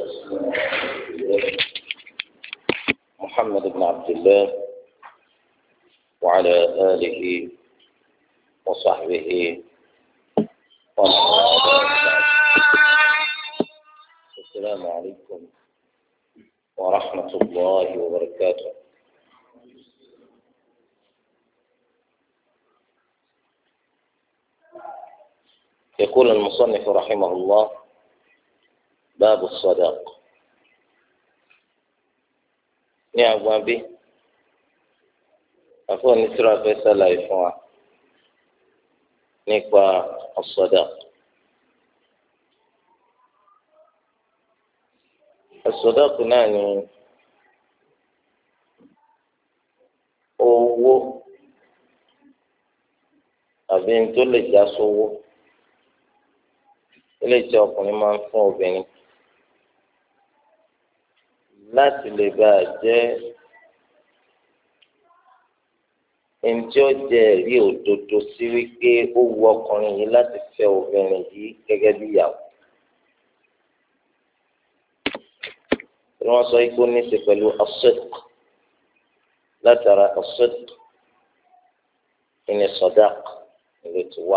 محمد بن عبد الله وعلى آله وصحبه ومن والاه. السلام عليكم ورحمة الله وبركاته. يقول المصنف رحمه الله: باب الصداق. ní agbọn bí àfọwọ́ni tíra fẹ́ sálàyé fún wa nípa as-sadaq. as-sadaq náà ni owó àbí tó lè já sówó ilé tí ọkùnrin máa ń fún obìnrin láti lè bá a jẹ́ ẹnití ó jẹ́ ẹ̀rí òdodo sí wípé ó wu ọkùnrin yìí láti fẹ́ obìnrin yìí gẹ́gẹ́ bí ìyàwó. wọ́n sọ pé ó ní í ṣe pẹ̀lú as-sidq, látara as-sidq ìní sadaq ìlú ti wá.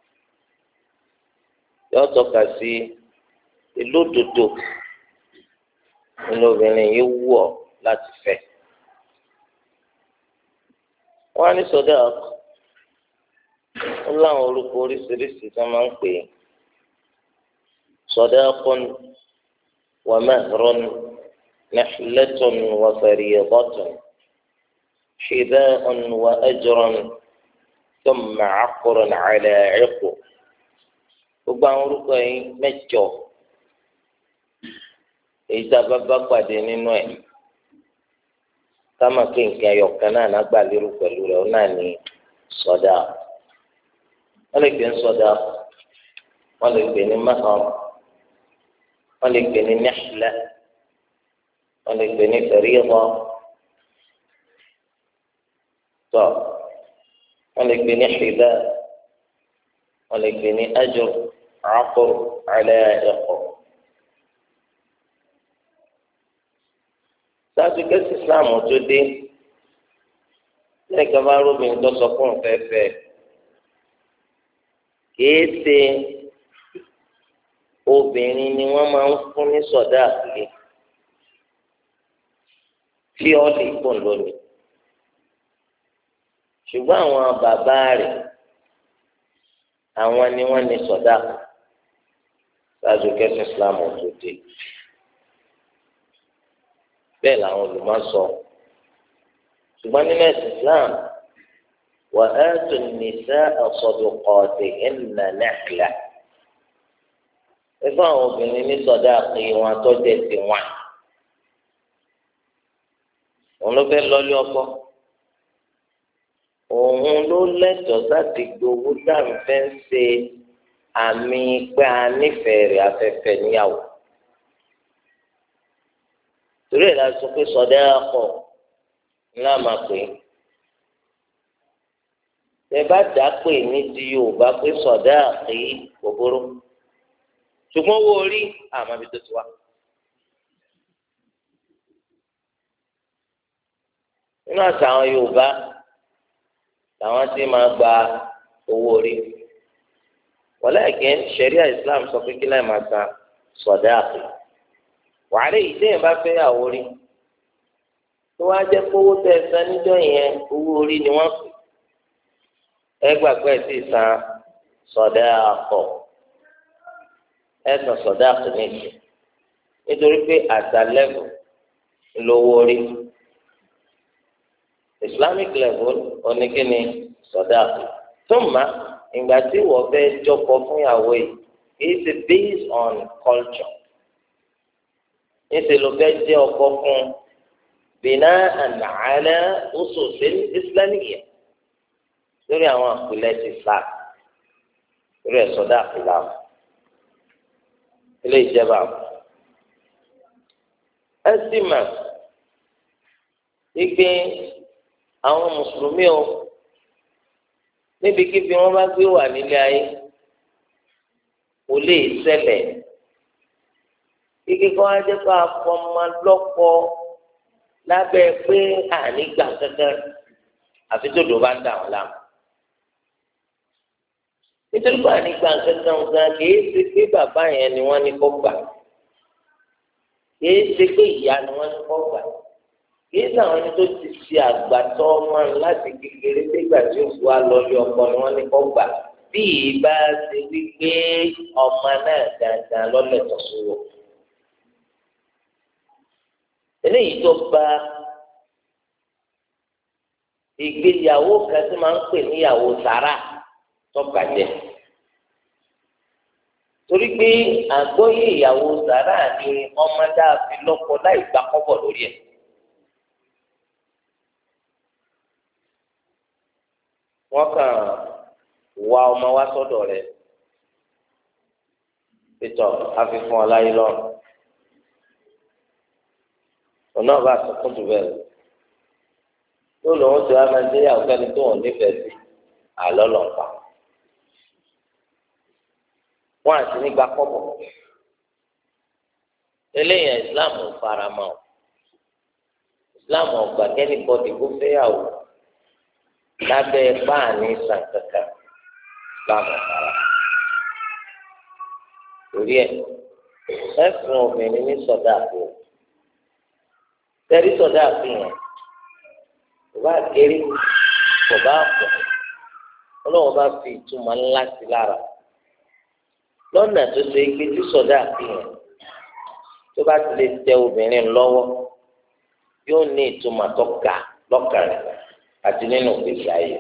yóò tọ́ka sí ìlódodo nínú obìnrin yìí wù ọ́ láti fẹ́. wọ́n á ní sadaq ó láwọn orúkọ oríṣiríṣi tí wọ́n máa ń pè é: sadaqun wa mahrun, nihlatun wa fariidatun, hida'un wa ajrun, thumma 'aqrun 'ala 'iqd. gbogbo àwọn orúkọ yìí mẹ́jọ èyí tá a bá pàdé nínú ẹ̀ káma kí nǹkan ẹyọkan náà lágbà lérò pẹ̀lú rẹ̀ ó náà ní sadaq. wọ́n lè pè ní sadaq, wọ́n lè pè ní mahr, wọ́n lè pè ní nihla, wọ́n lè pè ní fariida tó, wọ́n lè pè ní hida, wọ́n lè pè ní ajr, 'aqr, 'ala'iq. sáájú kẹsì islam tó dé lẹ́yìn bá róbìnrin tó sọ fún fẹ́fẹ́ kìí ṣe obìnrin ni wọ́n máa ń fún ní sọ̀dá àpèlé tí ó lè kún lónìí, ṣùgbọ́n àwọn bàbá rẹ̀ àwọn ni wọ́n ní sọ̀dá sáájú kẹsì islam tó dé. bẹ́ẹ̀ làwọn olùmọ̀ sọ. ṣùgbọ́n nínú ẹ̀sìn Islam, wa atu an-nisaa sadaqatihinna nihla. ẹgbẹ́ àwọn obìnrin ní sàdáàkì wọn tọ́jú ti wọn. òun ló fẹ́ lọ́lé ọkọ, òun ló lẹ́tọ̀ọ́ láti gbowó dáńfẹ́ ń ṣe àmì pé a nífẹ̀ẹ́ rẹ̀ afẹ́fẹ́ níyàwó. torí ẹ̀ la sọ pé sọdáàkọ ńlá máa pè é. ẹ bá dà á pè ní ti Yorùbá pé sọdáàkì gbogbooro, ṣùgbọ́n owó orí àmọ́ ibi tó ti wá. nínú àṣà àwọn Yorùbá làwọn ti máa gba owó orí. walakin ṣẹ̀ríà Islam sọ pé kí láì máa san sọdáàkì. wàhálà yìí téèyàn bá fẹ́ yàwó rí tó wá jẹ́ kówó tẹ́ ẹ san níjọ́ yẹn owó orí ni wọ́n pè é. gbàgbé ẹ̀ sì san sọdáàkọ̀, ẹ san sọdáàkọ̀ nìyí nítorí pé àṣà level lówó orí, Islamic level oníkíni sọdáàkọ̀. tó mà ìgbà tí wọ́n fẹ́ jọkọ fún yàwó yìí is based on culture. níṣẹ́ ló fẹ́ jẹ́ ọkọ fún bina'an 'ala ususil islamiyya, lórí àwọn àpilẹ̀ ti Islam, lórí ẹ̀sọ́dá àpilẹ̀ àwọn ilé ìjẹba. ẹ sì mà wípé àwọn mùsùlùmí o níbikíbi wọn bá gbé wà nílé ayé kò lè ṣẹlẹ̀ ike kọ́ wá jẹ́ kó afọmọ lọ́kọ lábẹ́ pé ànígbà kankan àfi tó dùn bá ń dà wọ́n láàmú. nítorí pé ànígbà kankan gan kìí ṣe pé bàbá yẹn ni wọ́n ní kó gbà kìí ṣe pé ìyá ni wọ́n ní kó gbà kìí ṣe àwọn ẹni tó ti ṣe àgbàtọ́ ọmọ láti kékeré nígbà tí ó fi wá lọ lé ọkọ ni wọ́n ní kó gbà bí ìbá ṣe wípé ọmọ náà dáadáa lọ́lẹ̀tọ̀ sówó. eléyìí tó bá ìgbéyàwó kan tí máa ń pè níyàwó sàrà tó bàjẹ́ torí pé àgbọ́yé ìyàwó sàrà ni ọmọ dáa fi lọ́kọ láì gbà kọ́bọ̀ lórí ẹ̀. wọ́n kàn wá ọmọ wá sọ́dọ̀ rẹ̀ pétọ́ àfikún ọláyé lọ́rùn ọ̀nà ọba àtúntò jù bẹ́ẹ̀ tó lòun ti wá máa ń déyàwó kẹ́ni tó wọ́n nífẹ̀ẹ́ sí àlọ́ lọ́npa wọ́n àti nígbà kọ́bọ̀ eléyìí Islam ò faramọ́ Islam ọgbà kẹ́ni bọ́dì kó fẹ́yàwó lábẹ́ báàní sàǹkàkà Islam ọ̀fara torí ẹ fún obìnrin ní sọ̀dá àpò tẹ́rí sọ̀dá àfihàn kò bá kéré kò bá pọ̀ ọlọ́run bá fi ìtumọ̀ ńlá sí lára lọ́nà tó ṣe é gbé tí sọ̀dá àfihàn tó bá ti lè tẹ obìnrin lọ́wọ́ yóò ní ìtumọ̀ tó ga lọ́kàn rẹ̀ àti nínú ìgbésí ayé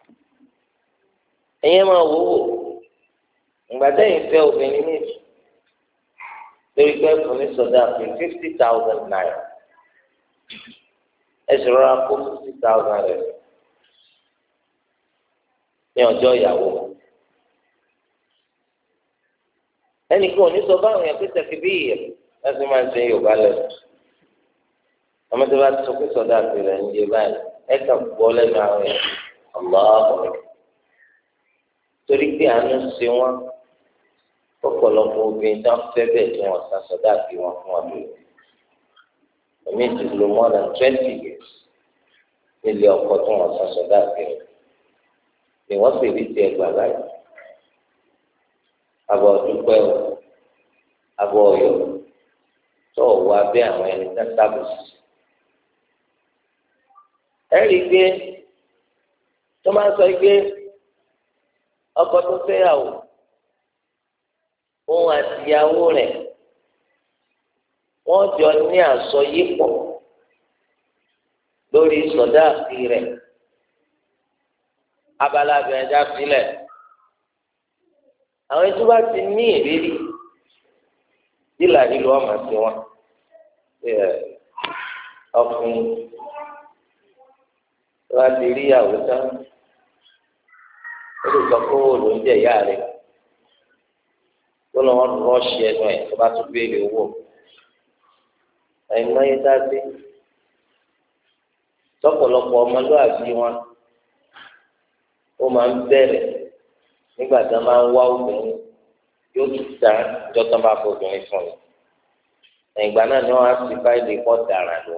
ẹ̀yẹ́ máa wò wò ìgbà tẹ́yìn fẹ́ obìnrin méjì lórí pé fún ní sọ̀dá àfihàn 50,000 naira ẹsẹ rọra kó 50,000 rẹ ní ọjọ́ ìyàwó ẹnì kan ò ní sọ báwọn yẹn pé tẹkibíyì láti máa ń ṣe Yorùbá lẹ́nu ọmọ tó bá ti sọ pé sọdá àti rẹ ń yé báyìí ẹ kà gbọ́ lẹ́nu àwọn yẹn ọlọ́ọ̀bọ̀ torí pé àánú ṣe wọn ọ̀pọ̀lọpọ̀ obìnrin tó ń fẹ́ bẹ́ẹ̀ tí wọ́n san sọdá àti wọn fún wọn lóyún. Èmi ti lò more than 20 years nílé ọkọ tó wọn san sọdá àgbẹ̀rẹ̀ ni wọ́n sì rí tiẹ̀ gbà láyé abọ́ dúpẹ́ o abọ́ ọ̀yọ́ tó wà bí àwọn ẹni tán sábòsì. ẹ rí i pé tó máa ń sọ pé ọkọ tó fẹ́yàwó òun àtìyàwó rẹ̀ wọ́n jọ ní àsọyípọ̀ lórí sọdáàkì rẹ̀ abala abẹ́ẹ̀dá sílẹ̀ àwọn ètò bá ti ní ìrírí ìlà nílùú ọmọ sí wọn ọkùnrin tó bá ti rí ìyàwó tán ó lè sọ pé owó ló ń jẹ ìyá rẹ̀ tó lọ́wọ́ rọ́ọ̀ṣì ẹnu ẹ̀ tó bá tún béèrè owó. àìmọye dáadé lọ́pọ̀lọpọ̀ ọmọlúwàbí wọn ó máa ń bẹ̀rẹ̀ nígbà tí wọ́n máa ń wá obìnrin yóò tún dá ìjọ tó bá fọ obìnrin fún mi ìgbà náà ni wọ́n á fi báyìí kọ́ dára lọ.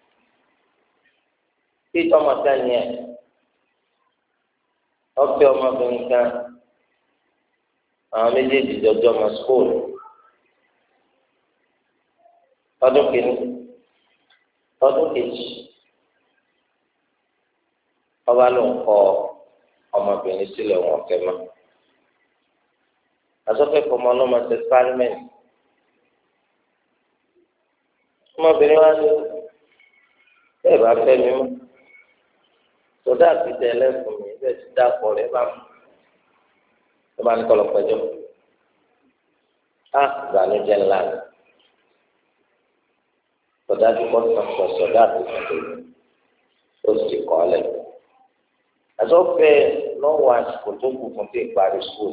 bí tọmọtẹ ni ẹ ọfẹ ọmọbìnrin kan àwọn méjèèjì jọjọ ọmọ skóòlù. ọdún kìíní ọdún kejì ọba ló ń kọ ọmọbìnrin sílẹ̀ wọn fẹ́ mọ́ asọ́fẹ́kọ̀ọ́ ọmọ ọlọ́mọ ṣe experiment ọmọbìnrin wa ní bẹ́ẹ̀ bá fẹ́ mi mọ́ sọdá àfihàn ẹlẹ́fun mi bẹ́ẹ̀ ti dá pọ̀ rẹ̀ bá mọ́ ẹ bá ní kọlọ̀ pẹ́jọ́ ìbànújẹ́ ńlá ni sọdájú kọ́ sọdá àfihàn ó sì kọ́ ọ lẹ́yìn asọ́fẹ́ lọ́wọ́ àsìkò tó kù fún ti parí skul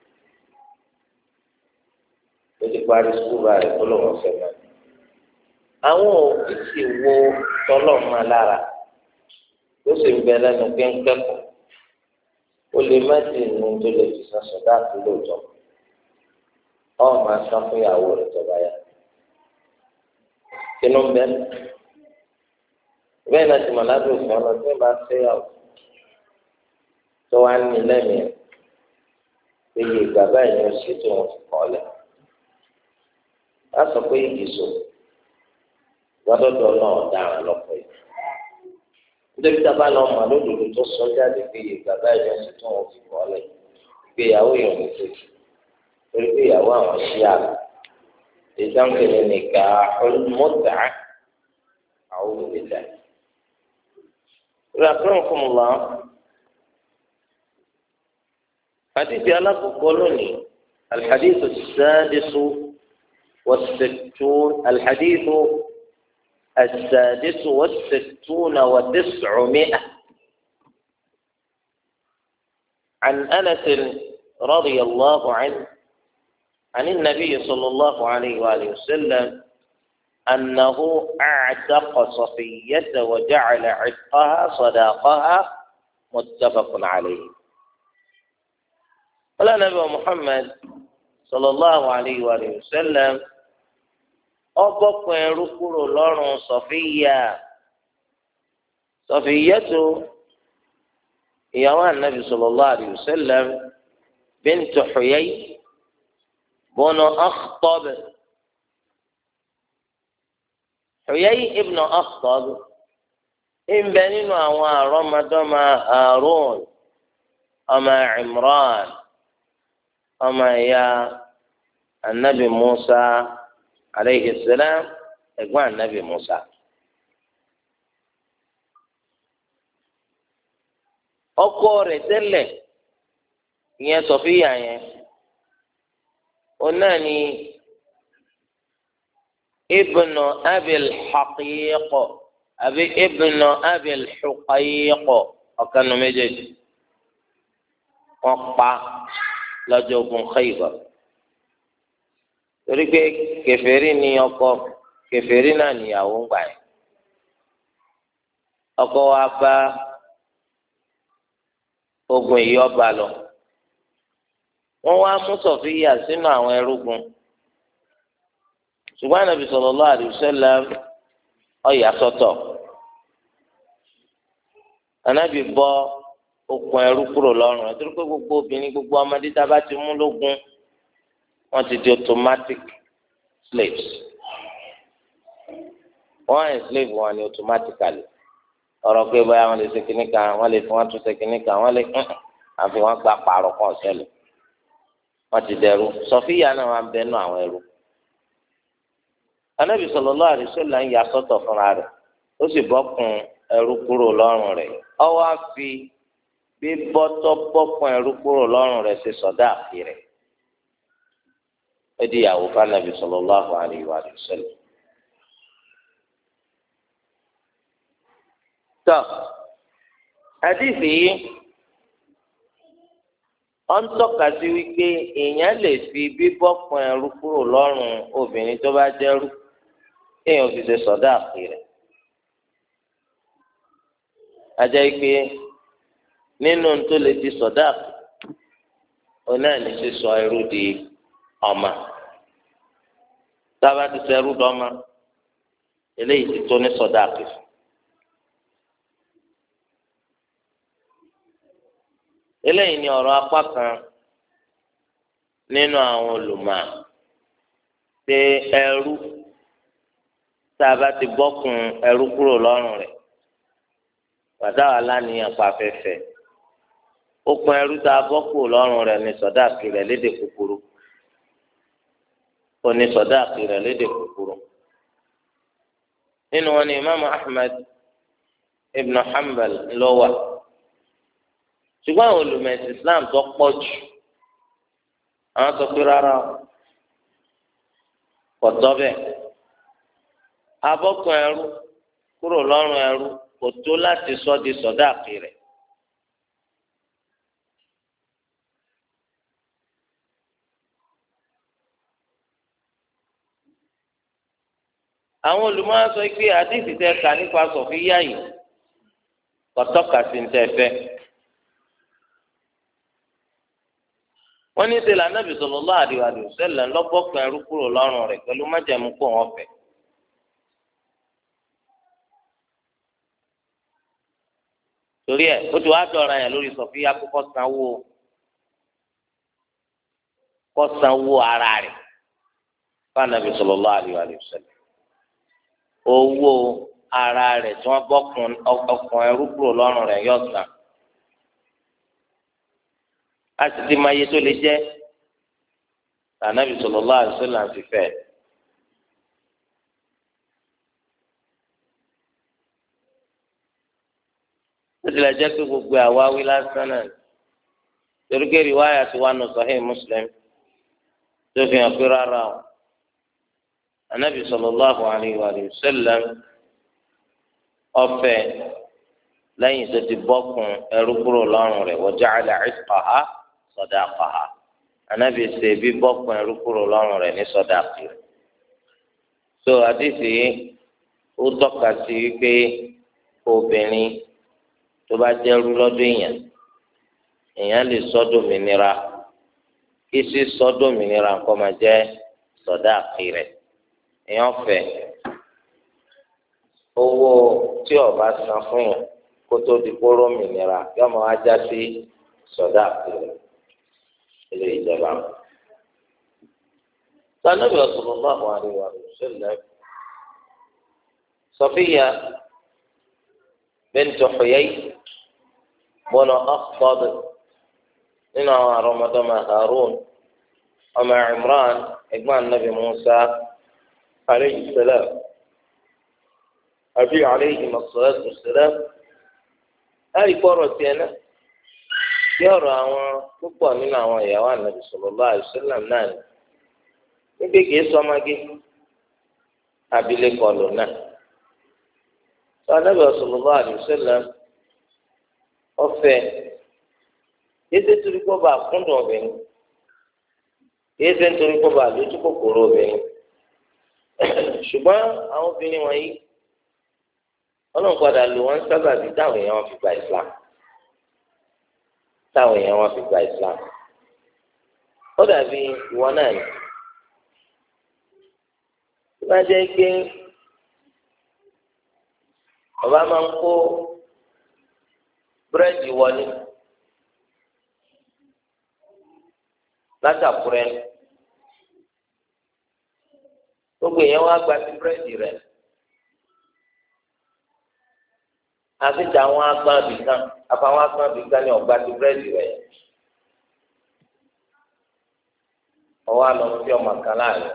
tó ti parí skul báyìí tó lọ́wọ́ fẹ́ mọ́ àwọn òbí sì wo tọ́lọ̀ máa lára tó sì ń bẹ lẹ́nu pé ń kẹ́kọ̀ọ́ ó lè má sì ní tó lè fi san sọ̀dá àti lóòótọ́ ọ̀ máa san fún ìyàwó rẹ̀ tó bá yá inú ń bẹ bẹ́ẹ̀ náà ti mọ̀ lábẹ́ òfin ọ̀nà tí wọ́n bá fẹ́ yàwó tó wá ní lẹ́mìí iye ìgbà báyìí ni oṣù tó wọn fi kọ́ lẹ̀ á sọ pé ìdìsọ gbọ́dọ̀ náà dára lọ́pọ̀ yìí nítorí tá a bá lọ mọ̀ lódodo tó sọ jáde pé iye ìgbà báyìí ni oṣù tó wọn fi kọ́ lẹ̀ ìgbéyàwó yẹn ní tètè torí pé ìyàwó àwọn ṣí àlà ìdáǹkìlì nìkan olùmọ̀tà àwọn olùdíjà. رحمكم الله حديث على قولني الحديث السادس والستون الحديث السادس والستون وتسعمائة عن أنس رضي الله عنه عن النبي صلى الله عليه وآله وسلم أنه أعتق صفية وجعل عتقها صداقها متفق عليه. قال النبي محمد صلى الله عليه وآله وسلم أبقى ركول لون صفية صفية يا النبي صلى الله عليه وسلم بنت حيي بن أخطب حيي ابن أخطب إن بنينا ورمضان هارون أما عمران أما يا النبي موسى عليه السلام إخوان النبي موسى ọkọ rẹ̀ tẹ́lẹ̀ ìyẹn Sọfíyà yẹn òun náà ni ابن أبي الحقيق ابن أبي الحقيق وكان مجد وقع لجوب خيبر torí pé kèfèrí ni ọkọ kèfèrí náà níyàwó ń gbà yẹn ọkọ wa bá ogun yìí ọba lọ wọn wá mú Sọfíyà sínú àwọn ẹrúgun ṣùgbọ́n Ànábì sallallahu alaihi wasallam ọ̀yà sọ́tọ̀ Ànábì bọ́ okùn ẹrú kúrò lọ́rùn rẹ̀ torí pé gbogbo obìnrin gbogbo ọmọdé tá a bá ti mú lógun wọ́n ti di automatic slaves wọ́n enslave wọn ni automatically ọ̀rọ̀ pé báyà wọ́n lè ṣe kínní kan wọ́n lè fi wọ́n tún ṣe kínní kan wọ́n lè àfi wọ́n gba pààrọ̀ kan ṣẹlẹ̀ wọ́n ti dẹrú Sọfíyà náà wọ́n bẹ nù àwọn ẹrú. Ànábì sallallahu alaihi wasallam ń ya sọ́tọ̀ fúnra rẹ̀ ó sì bọ́kùn ẹrú kúrò lọ́rùn rẹ̀ ó wá fi bíbọ́tọ́ bọ́kùn ẹrú kúrò lọ́rùn rẹ̀ ṣe sọ̀dá àfi rẹ̀ ó di ìyàwó fún sallallahu alaihi wasallam. tọ́ àdìsí yìí ó ń tọ́ka sí wípé èèyàn lè fi bíbọ́kùn ẹrú kúrò lọ́rùn obìnrin tó bá jẹ́rú èèyàn fi ṣe sọ̀dá àpè rẹ̀. ajá pé nínú tó lè di sọ̀dá àpè òun náà ní sísọ ẹrú di ọmọ tába ti sọ ẹrú dọ́mọ eléyìí ti tó ní sọ̀dá àpè fún. eléyìí ni ọ̀rọ̀ apá kan nínú àwọn olùmọ̀ pé ẹrú tá a bá ti bọ́kùn ẹrú kúrò lọ́rùn rẹ̀ bàtà wà lánìyàn pa afẹ́fẹ́ okùn ẹrú tá a bọ́ kúrò lọ́rùn rẹ̀ ní sọ̀dáàkì rẹ̀ lédè kúkúrú ó ní sọ̀dáàkì rẹ̀ lédè kúkúrú nínú wọn ni imaamu Ahmad ibn Hanbal ló wà ṣùgbọ́n àwọn olùmẹ̀sì Islam tó pọ̀ jù àwọn sọ pé rárá kò tọ́ bẹ́ẹ̀ abọ́kùn ẹrú kúrò lọ́rùn ẹrú kò tó láti sọ di sọ̀dáàkì rẹ̀. àwọn olùmọ̀ọ́ sọ pé àdìsí tẹ kà nípa Sọfíyà yìí kò tọ́ka sí ní tẹ́ fẹ́. wọ́n ní sẹ́lẹ̀ anábì sallallahu alaihi wasallam lọ́bọ̀kùn ẹrú kúrò lọ́rùn rẹ̀ pẹ̀lú májẹ̀mú kó wọn fẹ́. torí ẹ̀ ó ti wá dọ̀ra yẹn lórí Sọfíyà kó sanwó ara rẹ̀ fún Ànábì sallallahu alaihi wasallam. Owó ara rẹ̀ tí wọ́n bọ́kùn ọkùn ẹrú kúrò lọ́rùn rẹ̀ yóò san. A sì ti máa yẹ tó lè jẹ́ Ànábì sallallahu alaihi wasallam ti fẹ́. Ó ti lè jẹ́ pé gbogbo àwáwí lásán náà torí pé rìwáyà ti wá nù Sahih Muslim tó fi hàn pé rárá o. Ànábì sallallahu alaihi wa sallam ọfẹ lẹ́yìn tó ti bọ́kùn ẹrú kúrò lọ́rùn rẹ̀ wa ja'ala 'itqaha sadaqaha. Ànábì ṣe bí bọ́kùn ẹrú kúrò lọ́rùn rẹ̀ ní sọdáàkì rẹ̀. So àdìsí ó tọ́ka sí wípé obìnrin tó bá jẹ́rú lọ́dọ̀ èèyàn lè sọ́dọ̀mìnira kí sí sọ́dọ̀mìnira nǹkan máa jẹ́ sọdáàkì rẹ̀. Èèyàn fẹ́ owó tí ó bá san fún yàn kó tó di kóró mìnira yóò máa wá já sí sọdáàkì rẹ̀ ilé ìjọba. Ànábì sallallahu alaihi wa sallam Safiyya bint Huyay bin Akhtab nínú àwọn àrọ́mọdọ́mọ Harun ọmọ Imran ẹ̀gbọ́n Ànábì Musa alayhi salam àbí alayhi as-salatu was-salam. láì kọ́rọ̀ tiẹ̀ náà bí ọ̀rọ̀ àwọn púpọ̀ nínú àwọn ìyàwó Ànábì sallallahu alaihi wasallam náà ní níbi kìí sọmọgé abilékọ lò náà. sọ Ànábì sallallahu alaihi wasallam ọ̀fẹ́ yéésẹ torí kó bá kúndùn obìnrin yéésẹ nítorí kó bá lójú kòkòrò obìnrin ṣùgbọ́n àwọn obìnrin wọ̀nyí Ọlọ́run padà lò wọ́n sábàbí táwọn èèyàn wọn fi gba Islam ó dàbí ìwọ náà ni tó bá jẹ́ pé ọba máa ń kó búrẹ́dì wọlé látàkùrẹ́ gbogbo èèyàn wá gba sí búrẹ́dì rẹ̀ àfi tàwọn agbábì kan àfàwọn agbábì kan ní ọgbà sí búrẹ́dì rẹ̀ ọwọ́ àlọ́ fi ọmọ kan láàrin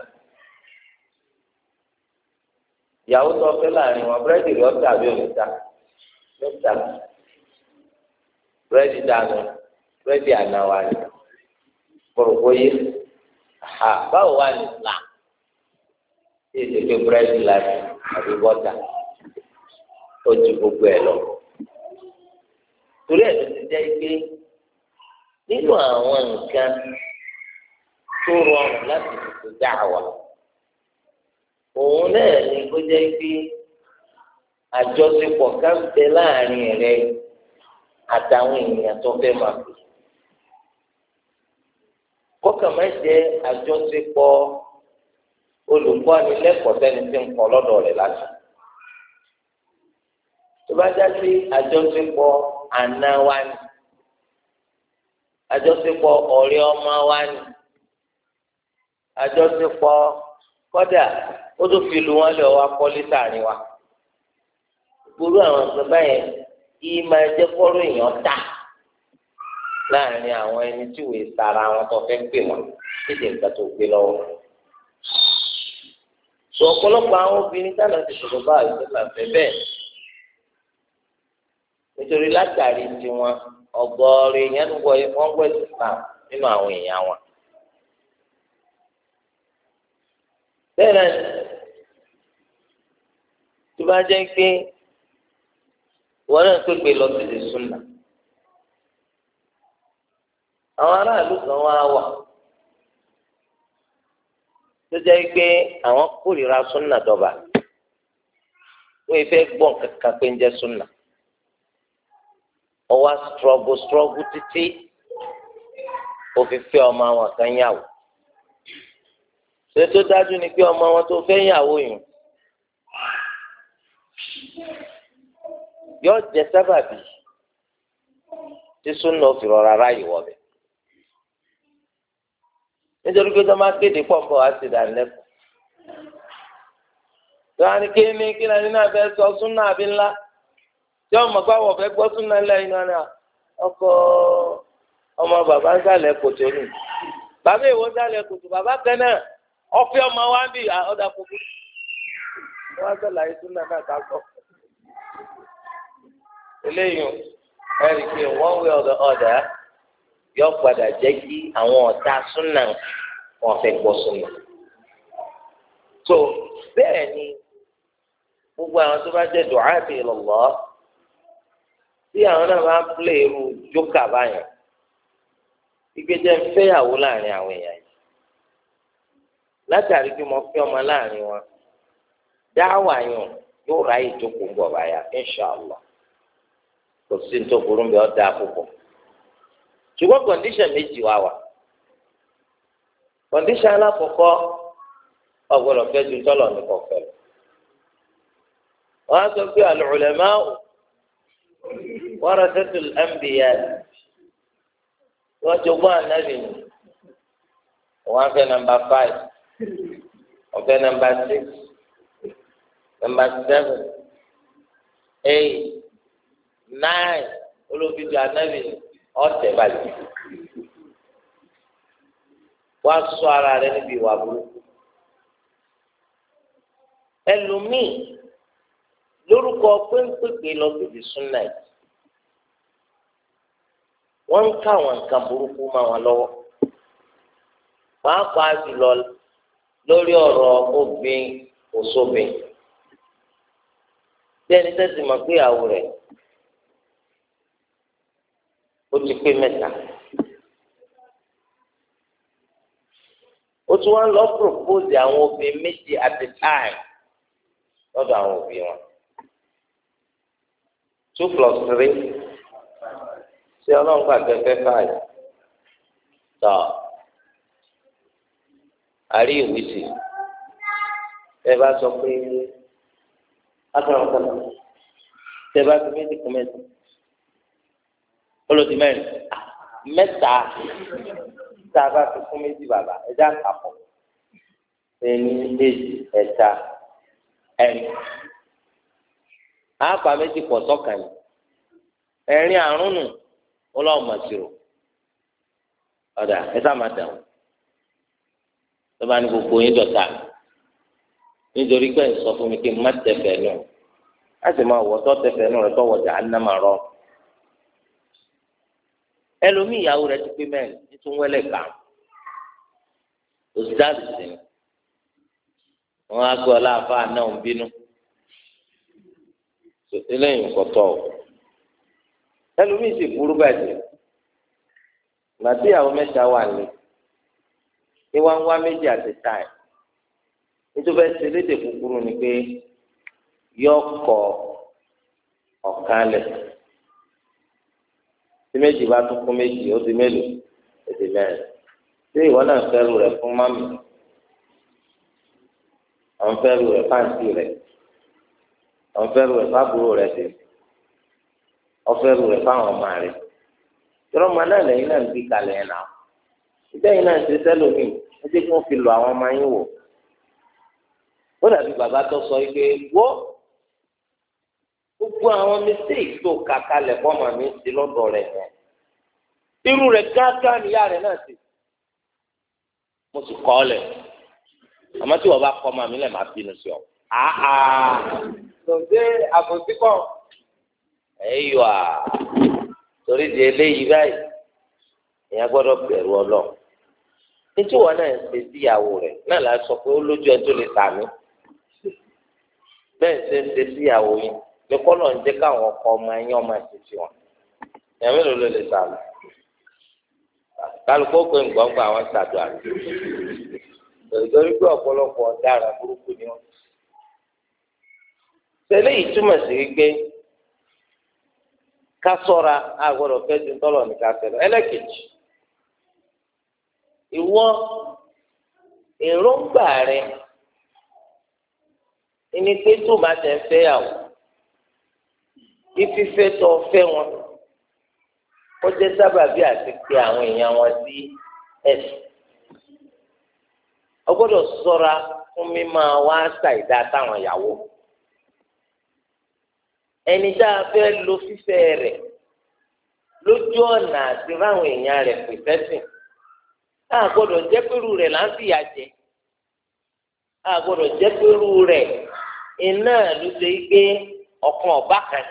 ìyàwó tó fẹ́ láàrin wọn búrẹ́dì rẹ̀ ọ̀tá àbí òmìta mẹ́ta búrẹ́dì dànù búrẹ́dì ànáwá ni kọ̀rọ̀kọ̀yé báwo wà ní Islam tí èsì pé búrẹ́dì láti àbí bọ́tà ó ju gbogbo ẹ̀ lọ. torí ẹ̀ ló ti jẹ́ pé nínú àwọn nǹkan tó rọrùn láti tètè dá wa òun náà ni kó jẹ́ pé àjọṣepọ̀ ká ń bẹ láàrin rẹ àtàwọn èèyàn tó fẹ́ máa pè. kọ́kàn máa jẹ́ àjọṣepọ̀ olùkọ́ni lẹ́kọ̀ọ́ sẹ́ni tí ń kọ́ lọ́dọ̀ rẹ̀ láti. tó bá já sí àjọṣepọ̀ àna wa ni àjọṣepọ̀ ọ̀rẹ́ ọmọ wa ni àjọṣepọ̀ kọ́dà ó tó fi lu wọn lé ọwọ́ akọ́lé sàárín wa. gbogbo àwọn nǹkan báyẹn yìí máa jẹ́ kọ́rọ̀ èèyàn tà láàrin àwọn ẹni tí wòye sara wọn tó fẹ́ pè wọ́n kéde nǹkan tó gbé lọ́wọ́. sọ ọ̀pọ̀lọpọ̀ àwọn obìnrin dáná ti sọ̀rọ̀ bá ìṣẹ̀lẹ̀ àfẹ́ bẹ́ẹ̀ nítorí látàrí tiwọn ọgọ́rin èèyàn ń wọ wọ́n wọ Islam nínú àwọn èèyàn wọn. bẹ́ẹ̀ náà tó bá jẹ́ pé wọ́n náà pépè lọ sí ìsúná àwọn aráàlú kan wá wà tó jẹ́ pé àwọn kórìíra súnà dọ́ba wọ́n fẹ́ gbọ́n kankan pé ń jẹ́ súnà ọwọ́ strọ́gù títí òfin fẹ́ ọmọ àwọn kan yàwó ṣé tó dájú ni pé ọmọ wọn tó fẹ́ yàwó yìí yóò jẹ sábàbí tí súnà fi rọra ráyè wọbẹ̀ nítorí pé tó máa kéde pọ̀npọ̀ wá sí ìdánilẹ́kọ̀ọ́ tó wá ní kí ni náà fẹ́ sọ súnà àbí ńlá tí ọmọ gbàwọ̀ fẹ́ gbọ́ súnà ńlá yìí náà ọkọ̀ ọmọ bàbá ń sàlẹ̀ kòtò ní bàbá ìwọ ń sàlẹ̀ kòtò bàbá kan náà ọ̀fẹ́ ọmọ wa ń bì ọ̀dà kòkó wọ́n á sọ̀lá yìí súnà náà ká sọ. eléyìí ẹ̀rí pé one way or the other yọ padà jẹ́ kí àwọn ọ̀tá súnà wọn fẹ́ gbọ́ súnà. so bẹ́ẹ̀ ni gbogbo àwọn tó bá jẹ́ du'ati ila Allah tí àwọn náà máa ń plé irú jókà báyìí ìgbẹ́jẹ́ ń fẹ́yàwó láàrin àwọn èèyàn yìí látàrí pé mo fẹ́ ọmọ láàrin wọn dáwà yàn yóò ráyè jókòó ń bọ̀ báyà inṣàlá kò sí ní tó burú bí ọ́ dáa púpọ̀ ṣùgbọ́n kọ̀ǹdíṣàn méjì wá wà kọ̀ǹdíṣàn alákọ̀ọ́kọ́ ọ̀gbọ́dọ̀ fẹ́ ju tọ́lọ̀ nìkan fẹ́ lọ wọ́n á sọ pé al-ulama'u warathatul anbiya wọ́n jogún ànábì ni wọ́n á fẹ́ nàmbà 5 wọ́n fẹ́ nàmbà 6 nàmbà 7 8 9 olóbìdì ànábì ni ọ̀tẹ̀ bàjẹ́ wọ́n á sọ ara rẹ níbi ìwà burúkú ẹlòmíì lórúkọ pínpín lọ síbi súnà yìí wọ́n ń ká àwọn nǹkan burúkú máa wọn lọ́wọ́ pàápàá jùlọ lórí ọ̀rọ̀ obìnrin òṣòbìn bí ẹni tẹ́sí mọ̀ pé ìyàwó rẹ̀ ó ti pé 3 ó tún wá lọ propose àwọn obìnrin méjì at a time lọ́dọ̀ àwọn òbí wọn 2 + 3 ṣé ọlọ́run gbà kẹfẹ́ 5 tọ́ àrí ìwísì ẹ bá sọ pé akọ̀rọ̀ kan tẹ bá fi méjì kún mẹ́ta olùdí mẹ́ta tá a bá fi kún méjì bàbá ẹjẹ àkàpọ̀ ẹni èjì ẹ̀ta ẹ̀rin àápá méjì pọ̀ sọ́kàn yìí ẹ̀rin àrùn nù ọlọ́run màsírò ọ̀dà ẹ̀sà máa dà wọ́n tó bá ní gbogbo yín dọ̀tà nítorí pé ń sọ fún mi kí n má tẹ̀fẹ̀ nù láti máa wọ̀ tọ́ tẹ̀fẹ̀ nù rẹ̀ tọ́ wọ̀jà á ná máa rọ ẹlòmíì ìyàwó rẹ̀ ti pé mẹ́rin nítorí wẹ́lẹ̀ kà òsídàbí sí ni wọ́n á gbọ́ láàfà náà ń bínú eléyìí ń kọ́tọ́ o ẹlòmíì sì burú bàjẹ́ gbàtí ìyàwó mẹ́ta wà ní ìwà ń wá méjì àti táì nítorí ẹsẹ lédè kúkúrú ni pé yọ kọ ọ̀kan lẹ̀ tí méjì bá tún kún méjì ó di mélòó ó di mẹ́rin tí ìwọ náà fẹ́rù rẹ̀ fún mami àwọn fẹ́rù rẹ̀ fáǹsì rẹ̀ àwọn fẹ́rù rẹ̀ fábùrò rẹ̀ dé ọfẹ́rù rẹ̀ fáwọn ọmọ rẹ̀ tọ́lọ́ ọmọ náà lẹ́yìn náà ń bí kalẹ̀ ẹ̀ náà ìdẹ́yìn náà ń ṣe sẹ́lómi ẹ jẹ́ kí wọ́n fi lọ àwọn ọmọ yín wò ó dàbí bàbá tó sọ pé wọ́ gbogbo àwọn mistake tó kà kalẹ̀ fọ́ọ̀mù mi ti lọ́dọ̀ rẹ̀ yẹn irú rẹ̀ gángan níyà rẹ̀ náà ti mo sì kọ́ ọ lẹ̀ àmọ́ tí wọ́n bá kọ́ ọmọ mi lẹ̀ máa bínú sí ọ. tòǹdé àbòsí kọ́ ẹ̀yọ́ à torí di eléyìí báyìí èèyàn gbọ́dọ̀ bẹ̀rù Ọlọ́run nítorí wọn náà ń ṣe síyàwó rẹ̀ náà la sọ pé ó lójú ẹ tó lè sàmì bẹ́ẹ̀ ṣe ń ṣe síyàwó yín lè kọ́ lọ́n jẹ́ káwọn ọkọ ọmọ ẹ̀yìn ọmọ àṣìṣe wọn èèyàn mélòó ló lè sàmì kálukú ó pé ngbọ̀ngbọ̀n àwọn ṣàdùn àti torí pé ọ̀pọ̀lọpọ̀ ọ̀daràn burúkú ni wọn. tẹ́lẹ̀ yìí túmọ̀ sí wípé ká sọ́ra àgbọ̀dọ̀ fẹ́ ju tọ́lọ̀ ní ká fẹ́ lọ. ẹlẹ́kejì ìwọ èròǹgbà rẹ ẹni pé tó bá tẹ̀ fẹ́ yàwó ìfífẹ́ tó fẹ́ wọn ó jẹ́ sábàbí àti pé àwọn èèyàn wọn sí ẹ̀sìn. ó gbọ́dọ̀ ṣọ́ra fún mímọ́ wá ṣàìdá táwọn ìyàwó. ẹni tá a fẹ́ lo fífẹ́ rẹ̀ lójú ọ̀nà àti ráwọn èèyàn rẹ̀ pèsè sìn. a gbọ́dọ̀ jẹ́ pẹ̀lú rẹ̀ là ń fìyà jẹ. a gbọ́dọ̀ jẹ́ pẹ̀lú rẹ̀ iná ló ṣe gbé ọkàn ọba kan.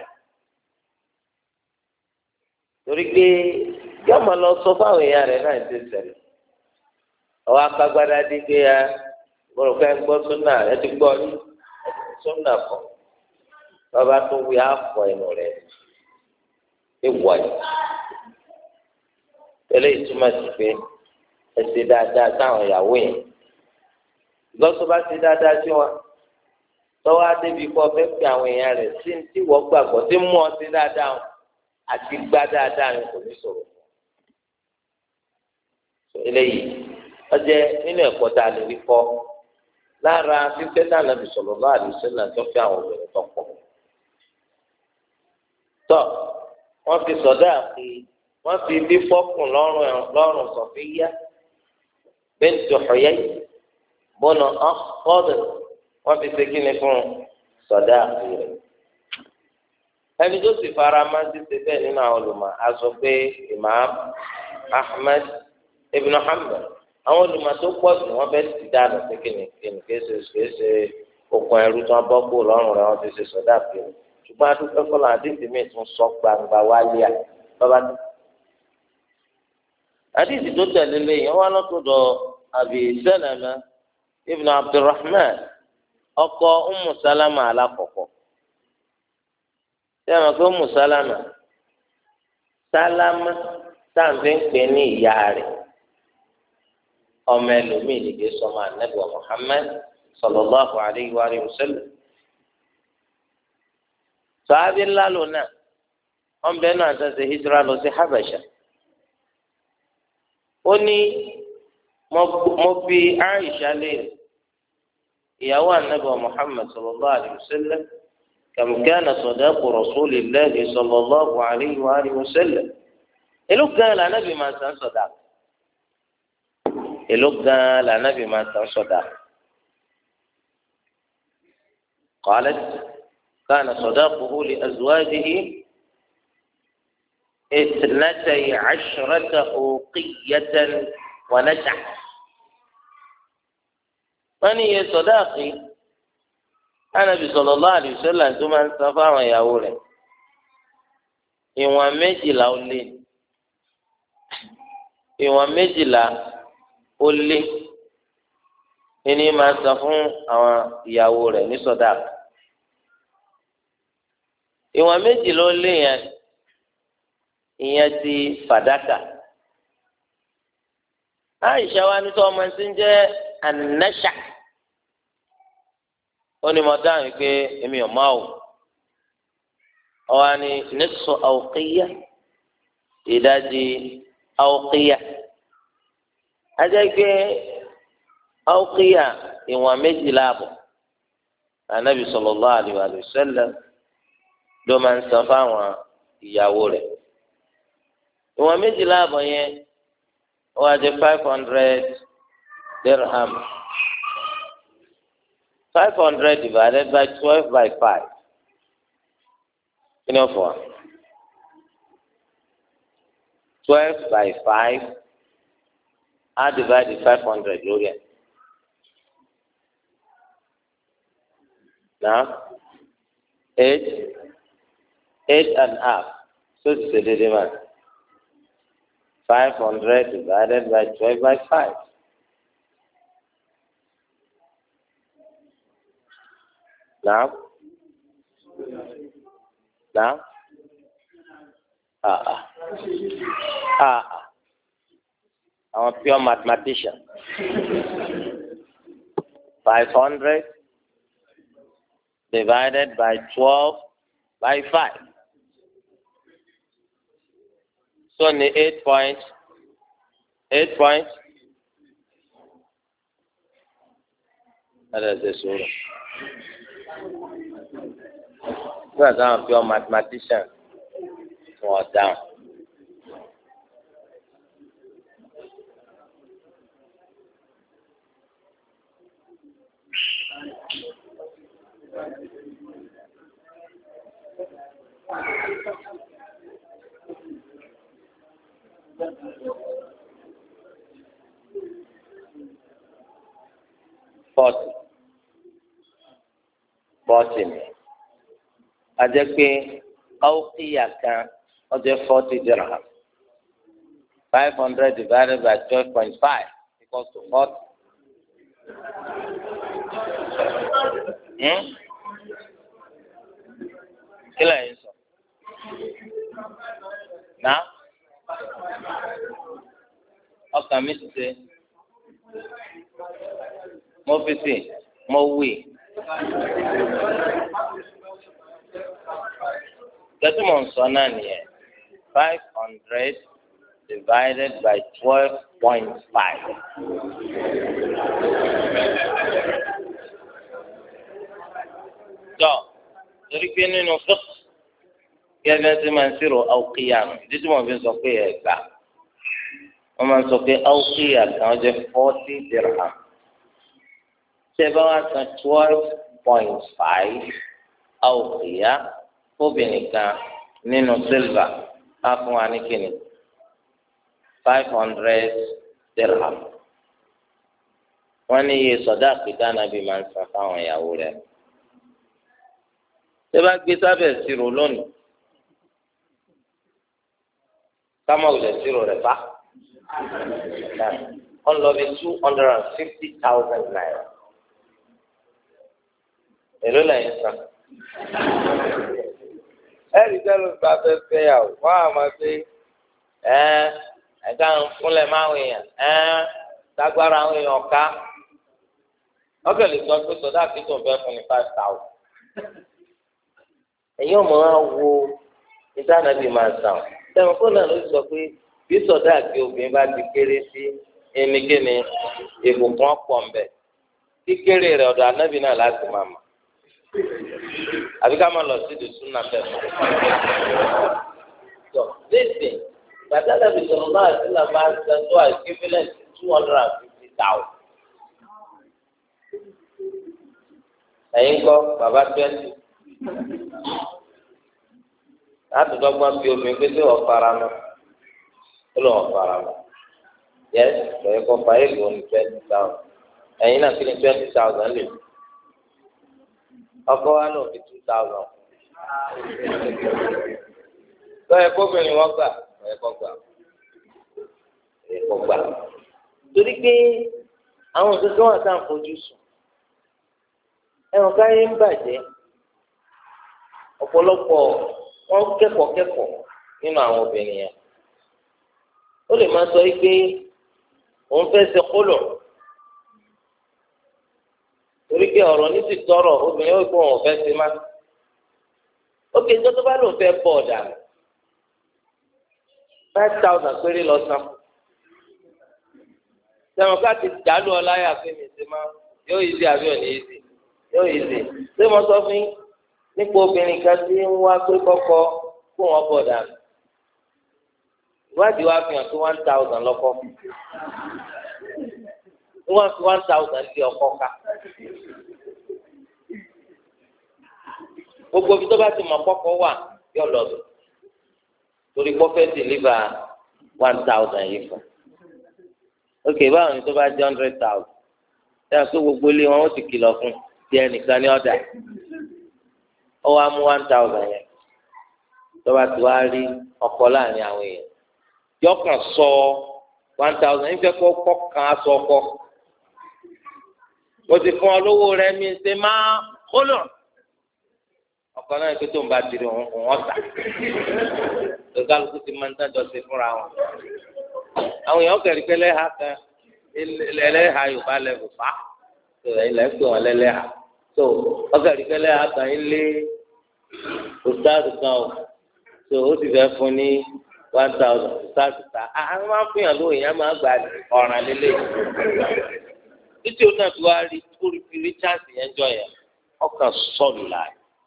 torí pé yóò máa lọ sọ fáwọn èèyàn rẹ̀ náà ṣe ṣẹlẹ̀. ọwọ́ akagbada dé pé ya gbọ́dọ̀ fẹ́ gbọ́ súnà ẹ ti gbọ́ ní súnà kan. bàbá tó wí àfọ ẹnu rẹ̀ ìwọ yìí. tẹ́lẹ̀ ìtumọ̀ sí pé ẹ ṣe dáadáa sáwọn ìyàwó yẹn. lọ́sọ̀ bá ṣe dáadáa sí wọn. tọ́wọ́ adébí kọ́ fẹ́ pe àwọn èèyàn rẹ̀ sí ní tí wọ́n gbàgbọ́ tí mú ọ sí dáadáa àti gbá dáadáa ni kò ní sọ̀rọ̀. eléyìí wọ́n jẹ́ nínú ẹ̀kọ́ tá a lè rí kọ́ lára fífẹ́ náà Ànábì sallallahu alaihi wasallam tó fi àwọn obìnrin tó pọ̀. tọ́ wọ́n fi sọ̀dá àti wọ́n fi bí fọ́kùn lọ́rùn Sọ̀fíyà bint Huyay bọ́nà ọ̀kọ́dọ̀ wọ́n fi ṣe kíni fún sọ̀dá àti rẹ̀. ẹni tó sì fara máa ń ṣe bẹ́ẹ̀ nínú àwọn olùmọ̀ a sọ pé Imam Ahmad ibn Hanbal àwọn olùmọ̀ tó pọ̀ jù wọ́n fẹ́ẹ́ ti dáná pé kíni kéṣe okùn ẹrú tí wọ́n bọ́ kó lọ́rùn rẹ̀ wọ́n fi ṣe sọ̀dá àti rẹ̀ ṣùgbọ́n adúgbò kọ́lá àdìsí mi tún sọ gbangba wálé à bàbá tó. àdìsí tó tẹ̀lé lẹ́yìn wọn lọ́tọ̀dọ̀ Abi Salama ibn Abdurrahman ọkọ Ummu Salama alákọ̀ọ́kọ́ ṣé àwọn pé Ummu Salama táǹfẹ́ ń pè ní ìyá rẹ̀ ọmọ ẹlòmíì nìgbé sọmọ Ànábì Muhammad sallallahu alayhi wa sallam. sàábì ńlá lónà wọn bẹ náà ṣe hijira lọ sí Habasha. ó ní mo bi Aisha léèrè ìyàwó Ànábì Muhammad sallallahu alayhi wa sallam kam kana sadaqu rasulillahi sallallahu alayhi wa sallam. èló gan la Ànábì máa san sọdá èló gan la Ànábì máa san sọdá. qalat kana sadaquhu li azwajihi 12 uqiyatan wa nas'a. wọ́n ní iye sọdáàkì Ànábì sallallahu alaihi wasallam tó máa ń san fáwọn ìyàwó rẹ̀ ìwọ̀n 12 ó lé ìwọ̀n 12 ó lé ní máa san fún àwọn ìyàwó rẹ̀ ní sọdáàkì. ìwọ̀n 12 ó lé yẹn ìyẹn ti fàdákà. Àìṣà wa ní tó ọmọ ẹsẹ ń jẹ ànáṣà ó ní mo dáhùn pé èmi ò máa wò ọwọ ni nisfu awqiya ìdajì awqiya ajá pé awqiya ìwọ̀n 12 àbọ̀ Ànábì sallallahu alaihi wa sallam ló máa ń san fáwọn ìyàwó rẹ̀ ìwọ̀n 12 àbọ̀ yẹn wọ́n á jẹ́ 500 dirham 500 divided by 12 by 5 kí ni ó fọ́ 12 by 5 á divide 500 lórí ẹ̀ náà 8.5 so ti ṣe déédéé máa. 500 divided by 12 by 5. Now? I'm a pure mathematician. 500 divided by 12 by 5. So ní 8 points. That is the sort. Nígbà táwọn pure mathematician wọ́n dáhùn 40 ni a jẹ́ pé awqiya kan ó jẹ́ 40 dirham 500 divided by 12.5 equals to 40. Kí lẹ́yìn sọ? Náà ọkàn mi ti ṣe mo fi sí mo wí. Gẹ́tù mọ̀ ń sọ náà nìyẹn 500 divided by 12.5. Tọ́ torí pé nínú fiqh kí ẹgbẹ́ tí máa ń ṣírò awqiya ìdí tí wọ́n fi sọ pé ẹ̀gbà wọ́n máa ń sọ pé awqiya kan jẹ́ 40 dirham. Ṣé bá wá san 12.5 awqiya obìnrin kan nínú sílvà á fún wa ní kíni 500 dirham. Wọ́n ní iye sọ̀dá àpèdáná bíi máa ń san fáwọn ìyàwó rẹ̀. Ṣé bá gbé sábẹ̀ ṣírò lónìí? Kámọ̀ ìlẹ̀ ṣírò rẹ̀ bá. Wọ́n lọ bí 250,000 naira. Èló lẹ́yìn san. Ẹ̀rí sẹ́lẹ̀ gba fẹ́fẹ́ yà wò wọ́n á máa ṣe ẹ̀ka ń fúnlẹ̀ máa ń wèèyàn tágbára àwọn èèyàn ká. Ọkẹ́ lè sọ pé sọdá àkító ń fẹ́ fún ní 5,000. Ẹ̀yin ọmọ wa wo ìdáná bíi máa sàn. Sẹ́wọ̀n kó náà ló sọ pé bí sọdá àti obìnrin bá ti kéré sí ẹnikẹ́ni ìbùkún ọ̀pọ̀ ń bẹ̀. Kíkéré rẹ̀ ọ̀dọ̀ anábì náà láti máa mọ̀. Àbí ká máa lọ sí ìdùsùn náà bẹ́ẹ̀ mọ́. Tọ́ lẹ́sìn gbàdá dàbí sọ̀rọ̀ náà sí là máa ń san tó equivalent 250,000. Ẹ̀yin kọ́ bàbá 20. Láti dọ́gbọ́n fi obìnrin pé tí wọ́n fara mọ́ ó lọ́wọ́ fara mọ́. Yẹ́n lọ́yẹ̀ kọ́ fà éèlú ní 20,000. Ẹ̀yin náà kí ni 20,000 lè. Ọkọ wa náà fi 2,000. Lọ́yẹ̀ kóbìnrin wọn gbà lọ́yẹ̀ kọ́ gbà. Lọ́yẹ̀ kọ́ gbà. Torí pé àwọn òṣìṣẹ́ wọn àtàn fojú sùn. Ẹ̀wọ̀n káyé ń bàjẹ́. Ọ̀pọ̀lọpọ̀ wọn kẹ́kọ̀ọ́ nínú àwọn obìnrin yẹn. Ó lè máa sọ pé òun fẹ́ ṣe kólọ̀. Torí pé ọ̀rọ̀ ní ti tọrọ obìnrin yóò gbọ́ òun fẹ́ ṣe má. Ó kè tó tó bá lòun fẹ́ bọ̀ ọ̀dà 5,000 péré lọ san. Sẹ́wọ̀n ká ti dàlú ọláyà pé mi ṣe máa yóò yí sí àbí òní yí sí yóò yí sí. Ṣé mo sọ fún yín nípa obìnrin kan tí ń wá pé kọ́kọ́ kó wọn bọ̀ dànù? Ìwádìí wa fi hàn tó 1,000 lọ́kọ́. Wọ́n fi 1,000 lé ọkọ ká. Gbogbo ibi tó bá ti mọ̀ kọ́kọ́ wà yọ lọ bẹ̀. Torí pọ́fẹ́ dìlíva 1,000 yìí fún. Ok, báwo ni tó bá jẹ́ 100,000? Ṣé àti gbogbo ilé wọn ó ti kìlọ̀ fún ti ẹnìkan ní ọ̀dà? Ó wá mú 1,000 yẹn. Tó bá ti wá rí ọkọ láàrin àwọn èèyàn. Yọkàn sọ 1,000 nífẹ̀ẹ́ kọ́ kan aṣọ ọkọ. Mo ti fún ọ lówó rẹ mi ṣe máa kólọ. Ọkọ náà pé tó ń bá tiri òun ọ̀tà. Lọ́gàlùkù ti máa ń dájọ́ sí fúnra wọn. Àwọn èèyàn kẹ̀rí pé lẹ́hà kan lẹ́hà Yorùbá lẹ́bù fà. Ilẹ̀ ń pè wọ́n lẹ́lẹ́hà. So ọkẹ̀rí pé lẹ́hà kan ilé òṣìṣẹ́ kan o. So ó ti fẹ́ fún ní 1,000 òṣìṣẹ́. Àwọn máa ń fún yàn lóyè yẹn máa gbà ọ̀ràn lélẹ̀. Títí o náà ti wá rí orí chance yẹn jọ yẹn ọkàn sọlù la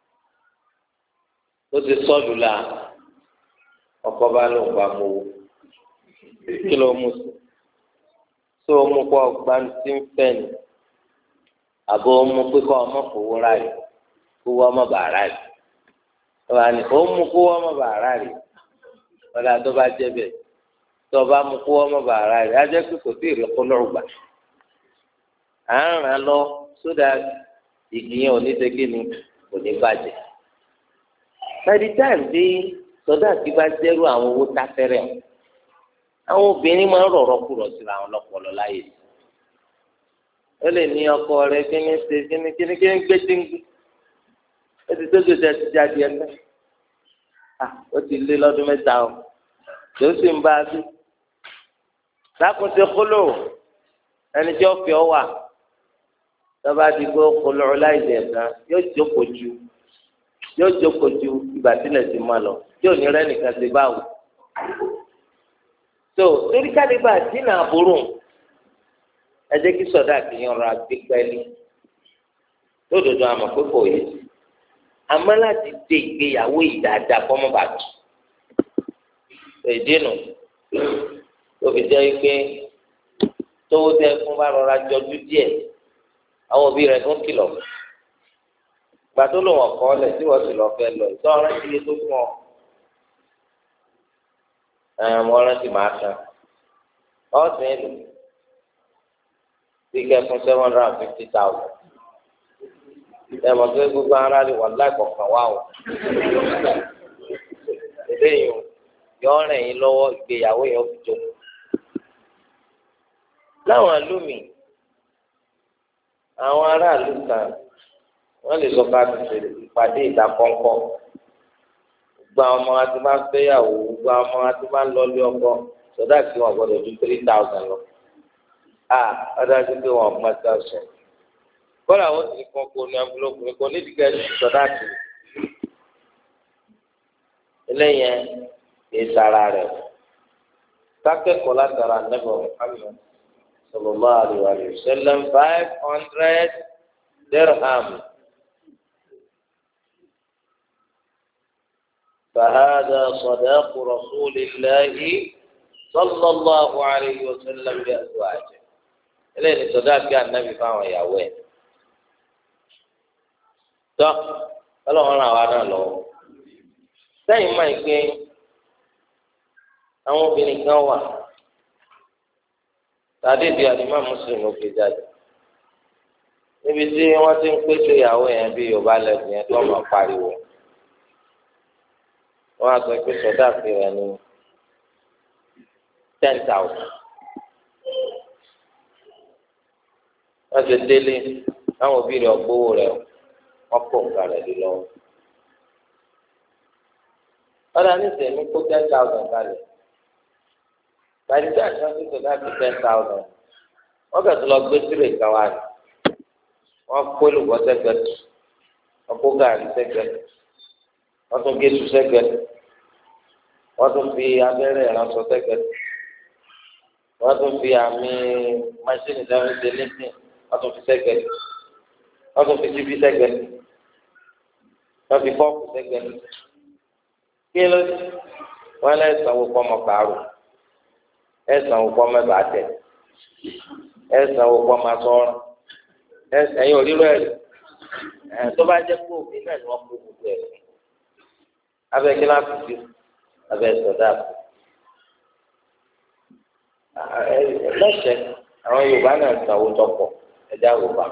ó ti sọlù la ọkọ bá lóun bá mú owó kí ló mú sí tó o mú kó ọgbà tí ń fẹ́ ni àbò o mú pé kó ọmọ fowó ráàlì kó wọ́n ọmọ bàárà rì ó mú kó wọ́n ọmọ bàárà rì ọ̀là tó bá jẹ́ bẹ́ẹ̀ tó o bá mú kó wọ́n ọmọ bàárà rì á jẹ́ pé kò sí ìrẹ́kọ́ lọ́rùn gbà. À ń ràn lọ sódà igi yẹn ò ní ṣe kí ni kò ní bàjẹ́. by the time tí sọdá àti bá dẹ́rù àwọn owó táfẹ́rẹ́ àwọn obìnrin máa ń rọ̀rọ̀ kúrọ̀ síra àwọn lọ́pọlọ láyè. ó lè ní ọkọ rẹ kíní ṣe kíní gbé díngí ó ti tójú tẹ ti jáde ẹgbẹ́ ó ti lé lọ́dún mẹ́ta o tó sì ń bá a bí lákùnṣe kóló ẹni tí ó fi ọ wà tọ́ba ti gbó kóló láìsẹ̀ kan yóò jókòó ju ìgbà tílẹ̀ ti máa lọ tí ò ní rẹ́ nìkan ti báwò. tó torí kálíbà dínà àbúrò ẹ jẹ́ kí sọ̀dá kìíyan ra gbé pẹ́ẹ́lí lódodo àmọ̀ pé kò yẹ àmọ́ láti dé ìgbéyàwó ìdáadáa kọ́ mọ́ bàtú. èdè nù tó fi jẹ́ pé tówó tẹ fún bá rọra jọjú díẹ̀ àwọn òbí rẹ̀ tó ń kìlọ̀ gbà tó lò wọ́n kọ́ lẹ̀ tí wọ́n sì lọ fẹ́ lọ ìtọ́ ọ̀rẹ́ ti yé tó fún ọ. mo rántí màá tán ọ̀sìn èlò bí kẹ́kún 750,000 mọ̀ pé gbogbo ara rẹ̀ wà láìpọ̀kàn wá o. eléyìí yọ ọ̀rẹ́ yín lọ́wọ́ ìgbéyàwó yẹn ó fi jókòó. láwọn àlùmí àwọn aráàlú kan wọ́n lè sọ ká ti ìpàdé ìta kọ́ńkọ́ gba ọmọ wa ti máa ń fẹ́yàwó gba ọmọ wa ti máa ń lọ lé ọkọ sọdá sí wọn gbọ́dọ̀ ju 3,000 lọ. ọdájú pé wọn ọmọ ẹgbẹ́ sọ kọ́lá wọn sì kàn kó ní envelope mi kò ní ìdíkẹ́ sọdá sí eléyẹn ìsara rẹ̀ kákẹ́kọ̀ọ́ látara nẹ́bọ̀ Muhammad sallallahu alaihi wasallam 500 dirham. فهذا صداق رسول الله صلى الله عليه وسلم بأزواجه إليه صداق كان النبي فاهم يا وين tó ọlọ́run ràn wá náà lọ́wọ́ sẹ́yìn máa ń gbé àwọn obìnrin kan wà tàbí di àdìmọ́ mùsùlùmí ó fi jáde níbi tí wọ́n ti ń pèsè ìyàwó yẹn bí yorùbá lẹ́sìn yẹn tó máa pariwo wọ́n á sọ pé sọdá sí rẹ ní 10,000 wọ́n ti délé àwọn òbí rẹ̀ ọgbówó rẹ̀ wọ́n kó nǹkan rẹ̀ lé lọ́wọ́ ọ̀dà ní sẹ́mi kó 10,000 kalẹ̀ bàtí tí àti wọn ti sọdá sí 10,000 wọ́n kẹ̀tọ́ lọ gbé sílẹ̀ ìkáwá ni wọ́n kó èlùbọ́ sẹ́gbẹ̀ẹ́ wọ́n kó gàrí sẹ́gbẹ̀ẹ́ wọ́n tún gé su sẹ́gbẹ̀ẹ́ wọ́n tún fi abẹ́rẹ́ ìránṣọ sẹ́gbẹ̀ẹ́ wọ́n tún fi àmì máṣíìnì dáhùn ṣe lẹ́sìn wọ́n tún fi sẹ́gbẹ̀ẹ́ wọ́n tún fi síbí sẹ́gbẹ̀ẹ́ wọ́n fi fọ́ọ̀kù sẹ́gbẹ̀ẹ́ kí ló dé wọ́n lẹ́ sanwó pọ́nmọ kàárò ẹ̀ sanwó pọ́nmọ bàtẹ́ ẹ̀ sanwó pọ́nmọ sọ́ọ́rọ́ ẹ̀yin ò rírọ̀ ẹ̀rí tó bá jẹ́ pé òbí náà ni wọ́n kó gbogbo ẹ̀ abẹ́ kíláàsì sí abẹ́ sọ̀dá lẹ́sẹ̀ àwọn Yorùbá náà sanwó tọpọ̀ ẹ̀dá Yorùbá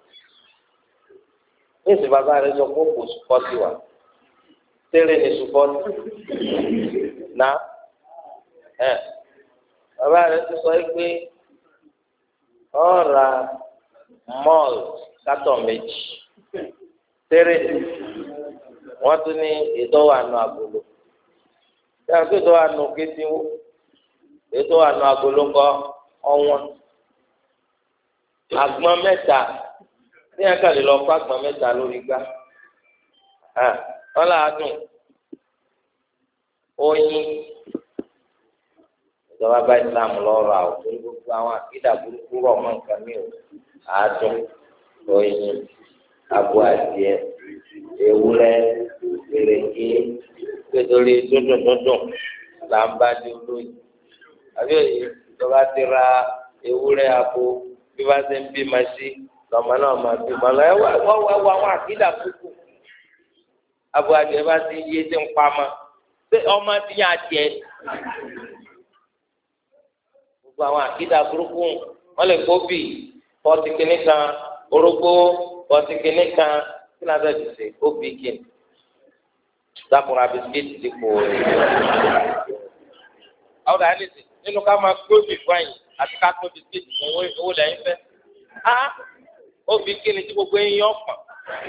níìsín bàbá rẹ sọ pé kò sùpọ́tì wà tẹ́lẹ̀ ní sùpọ́tì náà bàbá rẹ ti sọ pé ọ̀ra mọ́ọ̀lù kátọ̀ méjì tẹ́lẹ̀ wọ́n tún ní ìdánwò àná agolo yàrá tó ìdánwò àná kétíwó ìdánwò àná agolo ńkọ́ ọ̀wọ́n àgbọn mẹ́ta ní àkàlẹ́ lọ fún àgbọn mẹ́ta lórí gbá wọ́n là á dùn oyin ìjọba bá Islam lọ́rọ̀ àwọn torí gbogbo àwọn àkídà burúkú rọ̀ mọ́ nǹkan mi ò àádùn oyin abo adìẹ ewúrẹ́ ìrèké nítorí dúndùn là ń bá di olóyìn àbí òye ìjọba ti ra ewúrẹ́ abo bí wọ́n ṣe ń bí ma sí lọ́mọ náà máa bí ma lọ ẹ wá àwọn àkídà burúkú abo adìẹ bá ti yé ti ń pamọ́ ṣé ọmọ ti yàn adìẹ gbogbo àwọn àkídà burúkú wọ́n lè kó bì pọ́ọ̀tì kìnnìkan orógbó pọ́ọ̀tì kìnnìkan kí ni a fẹ́ fi ṣe ó bí kí ni dákùnrin abisikíìtì ti kó o rẹ̀. àwọn ọ̀dà ẹni sè nínú ká máa gbóbi fún ẹ̀yìn àti ká tó bisikíìtì fún owó lẹ́yìn fẹ́. ó bí kí ni tí gbogbo ẹ̀yìn yọ̀ pọ̀.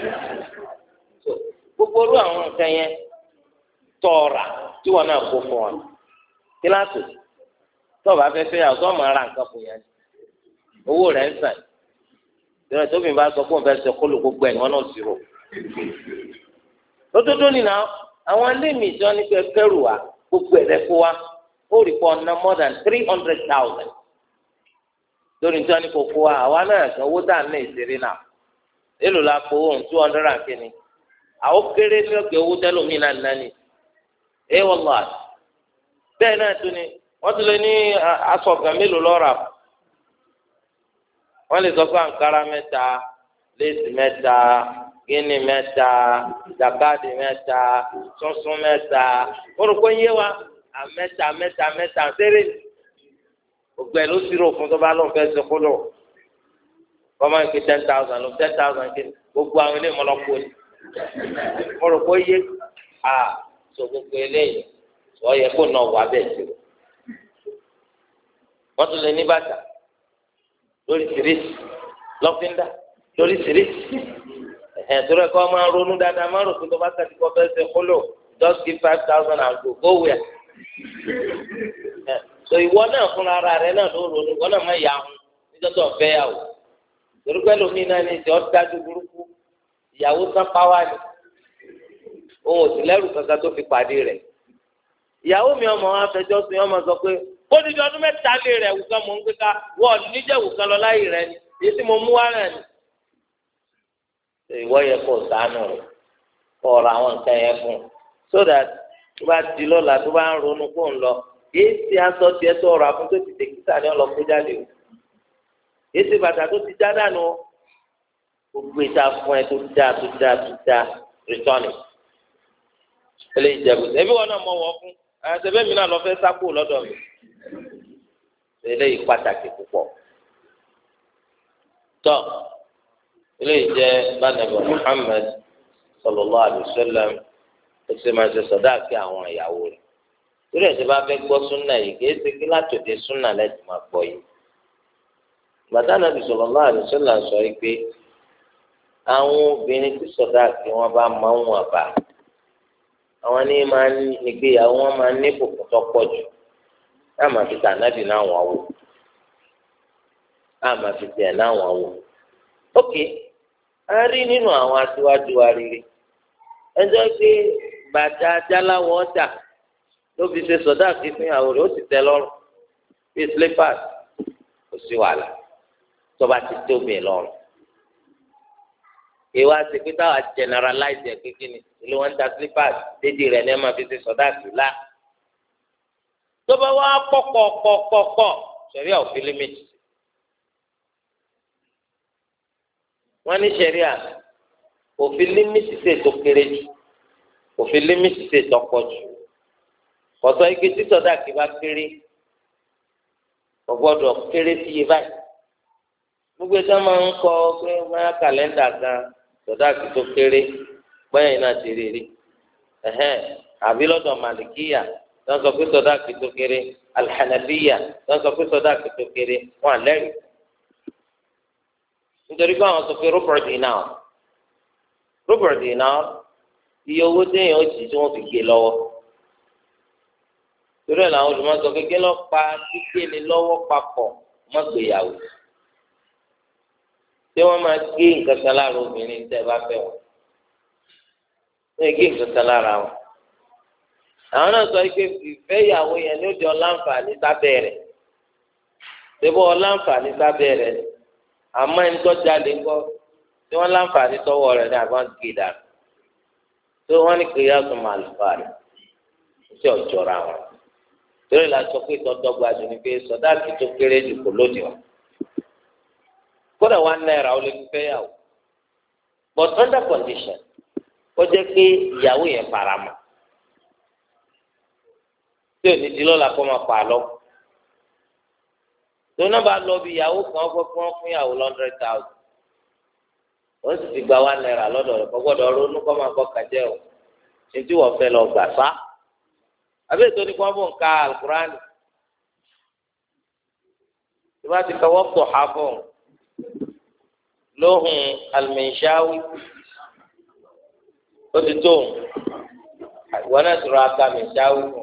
gbogbo orú àwọn nǹkan yẹn tọ̀ọ̀rà tí wọn náà kó fún wọn. kíláàsì tọ́ọ̀bù afẹ́fẹ́ yà ọ̀tọ́ máa ra nǹkan fún yẹn. owó rẹ̀ ń sàn. ìrìn tóbi bá sọ fún òun kólú gbogbo ẹ̀ ni wọ́n náà sì rò. lótótó nìyà àwọn ẹlẹ́mì ìjọ ní kẹrù wa gbogbo ẹ̀rẹ́ kó wa ó rí pọ̀ ná more than 300,000 lórí ìjọ ní kókó wa àwa náà sọ owó tá à ń ná ìṣeré náà èlò la kó ohun 200 àkíní àwọn kéré ní ọ̀gbẹ́ owó tẹ́lómi náà nání ẹ wọ́n lọ àti bẹ́ẹ̀ náà tún ni wọ́n ti lè ní aṣọ ọ̀gá mélòó lọ́ra wọ́n lè sọ fún àǹkárá mẹ́ta léèsì mẹ́ta gíní mẹ́ta jàkáàdì mẹ́ta sọ́sún mẹ́ta orúkọ yé wa mẹ́ta sẹ́rẹ̀ ògbẹ́ ló sì rò fún tó bá lóun fẹ́ ṣe kúlò kọ́má ìpè 10,000 ló 10,000 kí gbogbo àwọn ilé ìmọ̀lọ́kọ ni orúkọ yé sọ gbogbo eléyìí wọ́n yẹ kó nà wà bẹ́ẹ̀ sí wọ́n tún lè ní bàtà lórí sírìsì lọ́fíńdà lórí sírìsì ẹ̀ẹ́dúró ẹ̀kọ́ máa ronú dáadáa máa rò pé tó bá kàtí kọ́ fẹ́ ṣe kólò just give 5,000 and go where. so ìwọ náà fúnra ara rẹ náà ló ronú ìwọ náà má yà áhùn níjọ́ tó fẹ́ yà wò torí pé lómi náà ní ìṣe ọ́dájú burúkú ìyàwó sán páwá ni òun ò sì lẹ́rù kankan tó fi pàdé rẹ̀ ìyàwó mi ọmọ wa fẹjọ́ sùn ọmọ sọ pé ó ní ọdún mẹ́ta lé rẹ̀ wù kan mò ń gbé ká wọ́n níjẹ̀wù kan lọ láyé rẹ̀ ni èyí tí mo mú wá rẹ̀ ni. ìwọ yẹ kó ṣàánú rẹ̀ kó ra àwọn nǹkan yẹn fún un so that tó bá di lọ́la tó bá ń ronú kó ń lọ èyí tí aṣọ tiẹ̀ tó ọ̀rọ̀ àfún tó ti tẹ̀kítà ní ọlọ́kú jáde o èyí tí bàtà tó ti já dànù gbogbo ìta fún ẹ tó dá rìtọ́nì eléyìí jẹ gbèsè ẹbí wọn náà mọ wọ fún àtẹbẹ mi náà lọ fẹ́ sápò lọ́dọ̀ mi eléyìí pàtàkì púpọ̀ tọ eléyìí jẹ bánabọ Muhammad sallallahu alaihi wasallam ẹsẹ máa ṣe sọdáàkì àwọn ìyàwó rẹ̀ torí ẹsẹ bá fẹ́ gbọ́ súnà yìí kìí ṣe kí látòdì súnà lẹsìn máa gbọ́ yìí bàtà nàbì sallallahu alaihi wasallam sọ yìí pé àwọn obìnrin tí sọdáàkì wọn bá máa ń wọn bá àwọn ní máa ń nígbéyàwó wọn máa ń ní kòkò tó pọ̀ jù náà máa fi tà nábì náà wọn wò náà máa fi tẹ̀ náà wọn wò. ok a rí nínú àwọn aṣíwájú wa rere ẹjọ́ pé bàtà ajáláwọ̀ ọ̀dà ló fi ṣe sọ̀dá kí fún ìyàwó rẹ̀ ó sì tẹ́ lọ́rùn bí slippers kò sí wàhálà tó bá ti tóbi lọ́rùn. ìwà ti pé táwa generalize ẹ̀ kékeré ìlú wọn ta slippers dédé rẹ̀ ní ẹ̀ máa fi ṣe sọ̀dá kí lá. tó bá wá pọ̀ sẹ̀ríà òfin límìtì. wọ́n ní sẹ̀ríà òfin límìtì ṣe tó kéré jù òfin límìtì ṣe tó pọ̀ jù. kọ̀tọ́ igi tí sọ̀dá kí bá kéré kò gbọ́dọ̀ kéré sí iye báyìí. gbogbo ẹjọ́ máa ń kọ pé máa kàlẹ́ndà kan sọ̀dá kí tó kéré gbẹ́yìn náà ti rí rí. àbí lọ́dọ̀ màlìkíyà wọ́n sọ pé sọdá kì tó kéré alhànàfíyà wọ́n sọ pé sọdá kì tó kéré wọ́n àlẹ́rìí nítorí pé àwọn sọ pé Robert dinar iye owó téèyàn ó jì tí wọ́n fi gé lọ́wọ́ torí ẹ̀ làwọn olùmọ̀sọ kékeré lọ́ pa gbígbé ni lọ́wọ́ papọ̀ mọ́gbéyàwó tí wọ́n máa gé nǹkan kan lára obìnrin tẹ́ ẹ bá fẹ́ wọn wọ́n gé nǹkan kan lára wọn àwọn náà sọ pé ìfẹ́ ìyàwó yẹn ní ó di ọláǹfààní sábẹ́ rẹ̀ ṣébó ọláǹfààní sábẹ́ rẹ̀ àmọ́ ẹni tó jalè ńkọ́ tí wọ́n láǹfààní tọwọ́ rẹ̀ ní àbá gèdà tó wọ́n ní kí yàtọ̀ máa lù fà rẹ̀ tí ọ̀jọ̀ra wọn torí la sọ pé tọ́dọ́gba jù ní pé sọdáàkì tó kéré jù kò lóde wọn kódà $1 ó lè fi fẹ́ yàwó but under condition ó jẹ́ pé ìyàwó yẹn fara mọ́ tí òní di lọ́la kọ́ máa pa lọ. tó náà bá lọ bí ìyàwó kan gbọ́ pé wọ́n fún ìyàwó $100,000. ó sì ti gba náírà lọ́dọ̀ rẹ̀ kọ́ gbọ́dọ̀ ronú kọ́ máa kọ́ kàjẹ́ o ṣe tí wọ́n fẹ́ lọ gbà sá àbí ètò ní kí wọ́n bò ń ka alukurani tí wọ́n ti kọ́ wọ́pọ̀ ha bọ̀ lóhùn alimẹ̀nsáwí ó ti tó ìwọ náà ti rọ aka mẹ̀nsáwí fún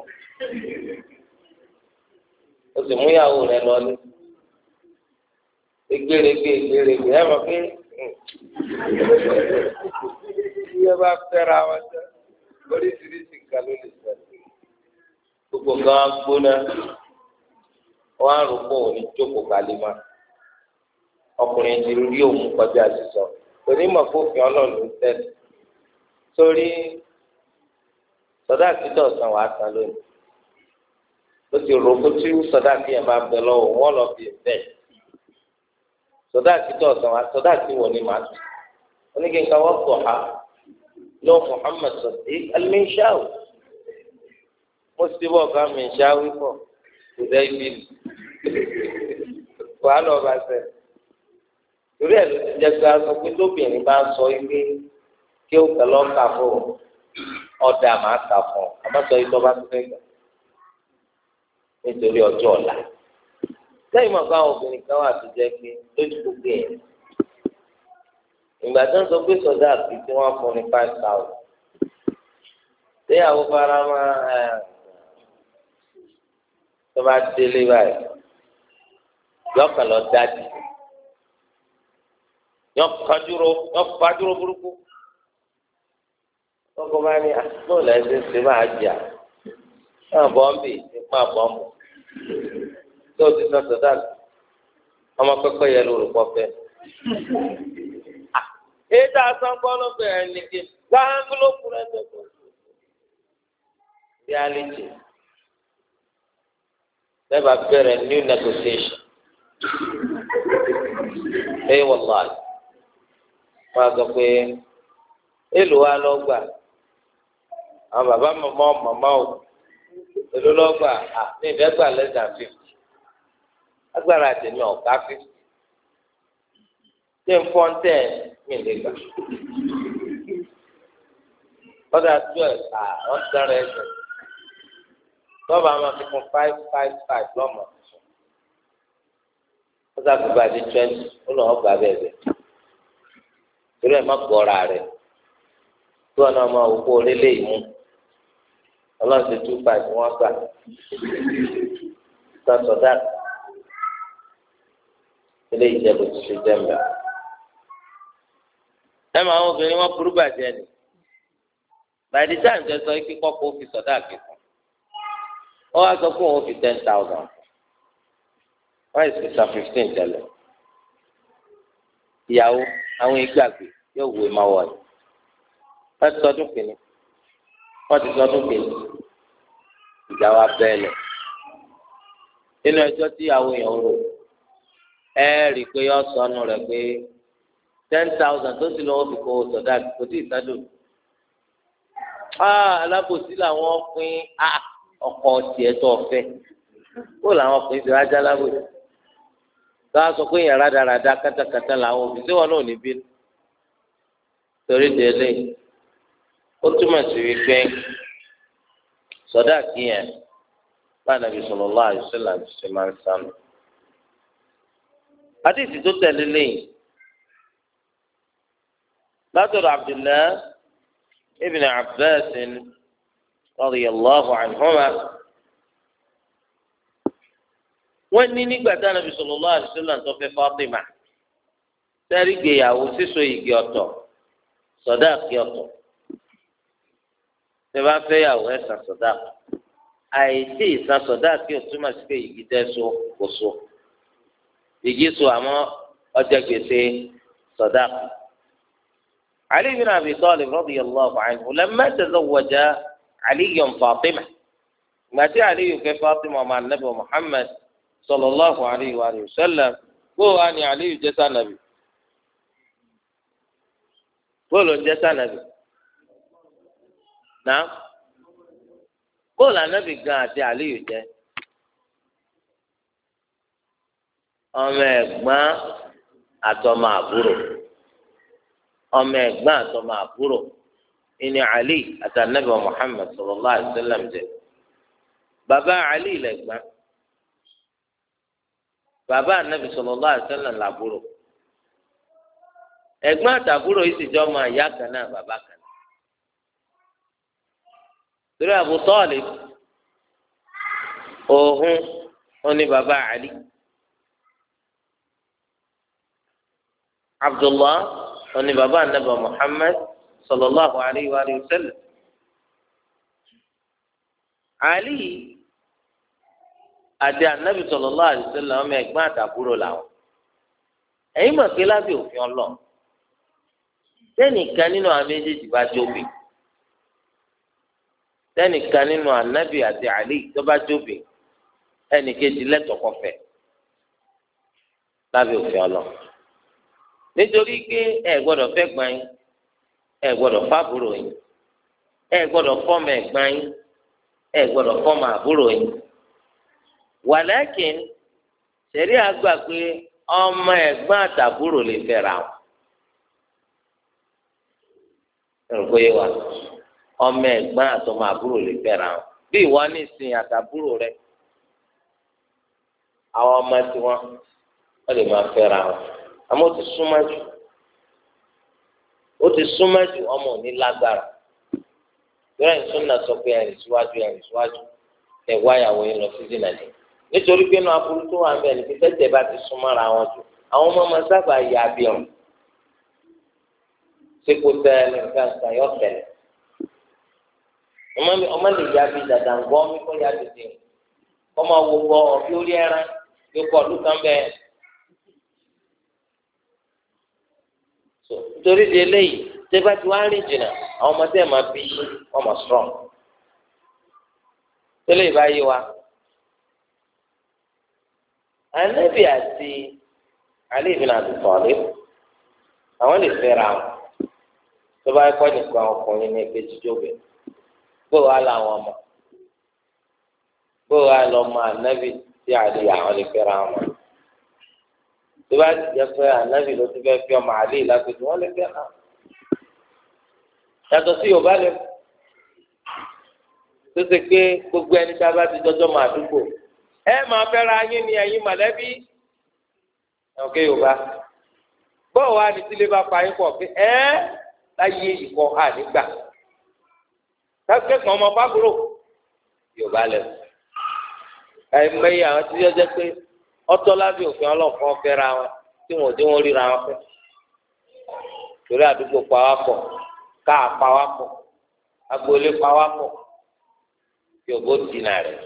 o sì mú ìyàwó rẹ̀ lọ ní egbèrègbè ẹ mọ̀ pé iye bá fẹ́ra wọn jẹ́ oríṣiríṣi nǹkan ló lè ṣẹlẹ̀ gbogbo nǹkan gbóná wọn á rò pé òun ní jókòó kalẹ̀ mọ́ ọkùnrin ti rí òun kọjá sísọ onímọ̀ fòfin ọlọ́run ń tẹ̀lé sórí sọdá àtijọ́ ọ̀sán wàá san lónìí ó ti rò kó tí sọdá àti ẹ̀ máa bẹ lọ́wọ́ wọn lọ fi bẹ́ẹ̀ sọdá àtijọ́ ọ̀sán wàá sọdá àti wọ̀ ni màá tù oníkèéká wọ́n pọ̀ ha lọ́wọ́ Muhammad sọ̀tì al-Minshawi mo ti bọ̀ ká Minshawi pọ̀ kò dẹ́ ibi wàá lọ́ọ́ bá sẹ́ torí ẹ̀ ló ti jẹ́ pé aṣọ pé lóbìnrin bá ń sọ ilé kí ó kẹlọ́ kà fún ọ̀dà máa kà fún ọ àmọ́ sọ yìí tó bá tó fẹ́ gbà nítorí ọjọ́ ọ̀la sẹ́yìn mọ̀ káwọn obìnrin kan wà tó jẹ́ pé lójú gbogbo ẹ̀ ìgbà tó ń sọ pé sọdá àti tí wọ́n fún ní 5,000 léyàwó fara máa tó bá délé báyìí yọkàn lọ dájú yọkàdúró burúkú ọkọ bá ní àtúntò lẹ́sẹ̀ ṣe máa jà náà bọ́m̀bì nípa bọ́m̀bù tó ti sọ sọdá ọmọ pẹ́pẹ́ yẹ lórúkọ fẹ́. ètò àsanpọ̀ ló bẹ̀rẹ̀ nìkan gbàǹgólókù rẹ̀ tó kù. reality lẹ́bàá bẹ̀rẹ̀ new negotiation. ẹ wàlláhi wọ́n á sọ pé èlò wa lọ gbà àwọn bàbá màmá o èlò lọ gbà ní ìdẹ́gbà less than 50 agbára àtẹ̀mí ọ̀gá 50 ṣé n fọ́n tẹ̀ mí lè gbà ọ̀dà 12 wọ́n ti dára ẹ̀sẹ̀ lọ́ba máa fi kún 555 lọ́mọ wọ́n sàgbégbá di 20 ó lọ́ọ́ gbà bẹ́ẹ̀ bẹ́ẹ̀ torí ẹ̀ má gbọ́ra rẹ̀ tí wọn náà máa wò kó lélẹ̀ yìí mú ọlọ́run ti 25 wọ́n gbà sọ́dà ilé ìjẹ́bù ti ṣe jẹ́ mbà. ẹ máa ń obìnrin wọn burú bàjẹ́ ni by the time jẹ́ sọ pé kọ́kọ́ fi sọ̀dá àkẹ́kọ̀ọ́ ó wá sọ pé òun fi 10,000 wọ́n yìí sì san 15 tẹ́lẹ̀ ìyàwó àwọn ìgbàgbé yóò wé máa wọ̀ ẹ́ wọ́n ti sọdún kìíní ìjà wa bẹ́ẹ̀lẹ̀ nínú ẹjọ́ tí àwọn èèyàn rò ẹ rí i pé yọ sọnù rẹ̀ pé 10,000 tó sì lọ́wọ́ fi kó sọ̀dá kò tí ì sádò alábòsí làwọn pín ọkọ̀ tiẹ̀ tó fẹ́ kó làwọn pín sí ajá lábòsí káwá sọ pé èèyàn rádaràda kátàkátà làwọn òbí tí wọn náà ní bínú torí délé ó túmọ̀ sí wípé sọdá kìíyàn bá Ànábì sallallahu alaihi wasallam ṣe máa ń sánú. àdìsí tó tẹ̀lé lẹ́yìn látọ̀dọ̀ Abdullah ibn Abbas radiyallahu anhuma wọ́n ní nígbà tí Ànábì sallallahu alaihi wasallam tó fẹ́ Fatima sẹ́rí gbéyàwó sísọ igi ọ̀tọ̀ sọdá kí ọ̀tọ̀ tẹ́ bá fẹ́ yàwó ẹ̀ san sọdá àìsí ìsan sọdá kí o túmọ̀ sí pé igi tẹ́ so kò so igi so àmọ́ ọjà gbèsè sọdá. Ali bin Abi Talib radiyallahu anhu lamma tazawwaja Ali Fatima gbàtí Ali fẹ́ Fatima ọmọ anabi Muhammad sallallahu alayhi wa sallam kó wa ni Ali jẹ́ sànàbì kó ló ń jẹ́ sànàbì. náà bóòlù anábì gan àti àlíyù jẹ ọmọ ẹ̀gbọ́n àtọmọ àbúrò ọmọ ẹ̀gbọ́n àtọmọ àbúrò ìní Ali àti anabi Muhammad sallallahu alaihi wasallam jẹ́ bàbá Ali lẹ̀gbọ́n bàbá anabi sallallahu alaihi wasallam làbúrò ẹ̀gbọ́n àtàbúrò yìí sì jọ ọmọ ìyá kan náà bàbá kan náà torí Abu Talib òhun oní bàbá Ali Abdullah oní bàbá anabi Muhammad sallallahu alayhi wa sallam Ali àti anabi sallallahu alayhi wa sallam ọmọ ẹ̀gbọ́n àtàbúrò làwọn ẹ̀yin mọ̀ pé lábẹ́ òfin Ọlọ́run tẹnìkan nínú àwọn méjèèjì bá jóbe tẹnìkan nínú anabi àti Ali tó bá jóbe ẹnìkejì lẹ́tọ̀ọ́ kó fẹ́ lábẹ́ òfin Ọlọ́run nítorí pé ẹ gbọ́dọ̀ fẹ́ gbọ́n yín ẹ gbọ́dọ̀ fábùrò yín ẹ gbọ́dọ̀ fọ́mọ ẹ̀gbọ́n yín ẹ gbọ́dọ̀ fọ́mọ àbúrò yín wàlẹ́kìn ṣẹ̀rí àgbà pé ọmọ ẹ̀gbọ́n àtàbúrò lè fẹ́ra wọn ẹ̀rùkọ́ yé wa ọmọ ẹ̀gbọ́n àtọmọ àbúrò lè fẹ́ra wọn bí ìwọ ní ìsìn àtàbúrò rẹ àwọn ọmọ tiwọn wọ́n lè máa fẹ́ra wọn àmọ́ ó ti súnmọ́ jù ó ti súnmọ́ jù ọmọ ò ní lágbára yọrọ ìsúná sọ pé ẹ̀rìn síwájú ẹ̀ wáyàwó yín lọ sí dínàdì nítorí pé inú aburú tó wà ń bẹ̀ ní pé tẹ́tẹ̀ bá ti súnmọ́ra wọn jù àwọn ọmọ ọmọ sábà yà á bí ọ̀run sípò tẹ́lẹ̀ nǹkan yọ tẹ̀lẹ̀ ọmọ lè yà bí dàda ń gbọ́ mi kọ́ yà dìde ọmọ wo gbọ́ ọ̀bí orí ẹran yóò kọ́ ọdún kan bẹ́ẹ̀. nítorí di eléyìí tẹ́bá tí wàá rìn jìnnà àwọn ọmọdé máa bí ọmọ strong tẹ́lẹ̀ ìbáyé wa Ànábì àti Ali ibn Abi Talib àwọn lè fẹ́ra wọn tó bá kọ́ nìkan ọkùnrin ní ẹgbẹ́ jíjọ́bẹ̀ bó wàá làwọn ọmọ bó wàá lọ mọ Ànábì tí Ali àwọn lè fẹ́ra wọn tó bá ti jẹ́ pé Ànábì ló ti fẹ́ fi ọmọ Ali lápẹjù wọn lè fẹ́ra wọn yàtọ̀ sí Yorùbá lẹ tó ṣe pé gbogbo ẹni tí a bá ti jọjọ́ máa dúpọ̀ ẹ máa fẹ́ra yín ni ẹ̀yin mọ̀lẹ́bí ọ̀kẹ́ Yorùbá bọ́ọ̀ wá ní tílé bá pa yín pọ̀ pé láyé ìkọ́ ànígbà kẹ́kọ̀ọ́ ọmọ fábúrò Yorùbá lẹ ẹ̀mẹ́yẹ àwọn tí yọ jẹ́ pé ọtọ́ lábẹ́ òfin ọlọ́ọ̀kan fẹ́ra wọn tí wọn ò dé wọn ríra wọn fẹ́ torí àdúgbò pa wá pọ̀ káà pa wá pọ̀ agboolé pa wá pọ̀ Yorùbá dínà rẹ̀.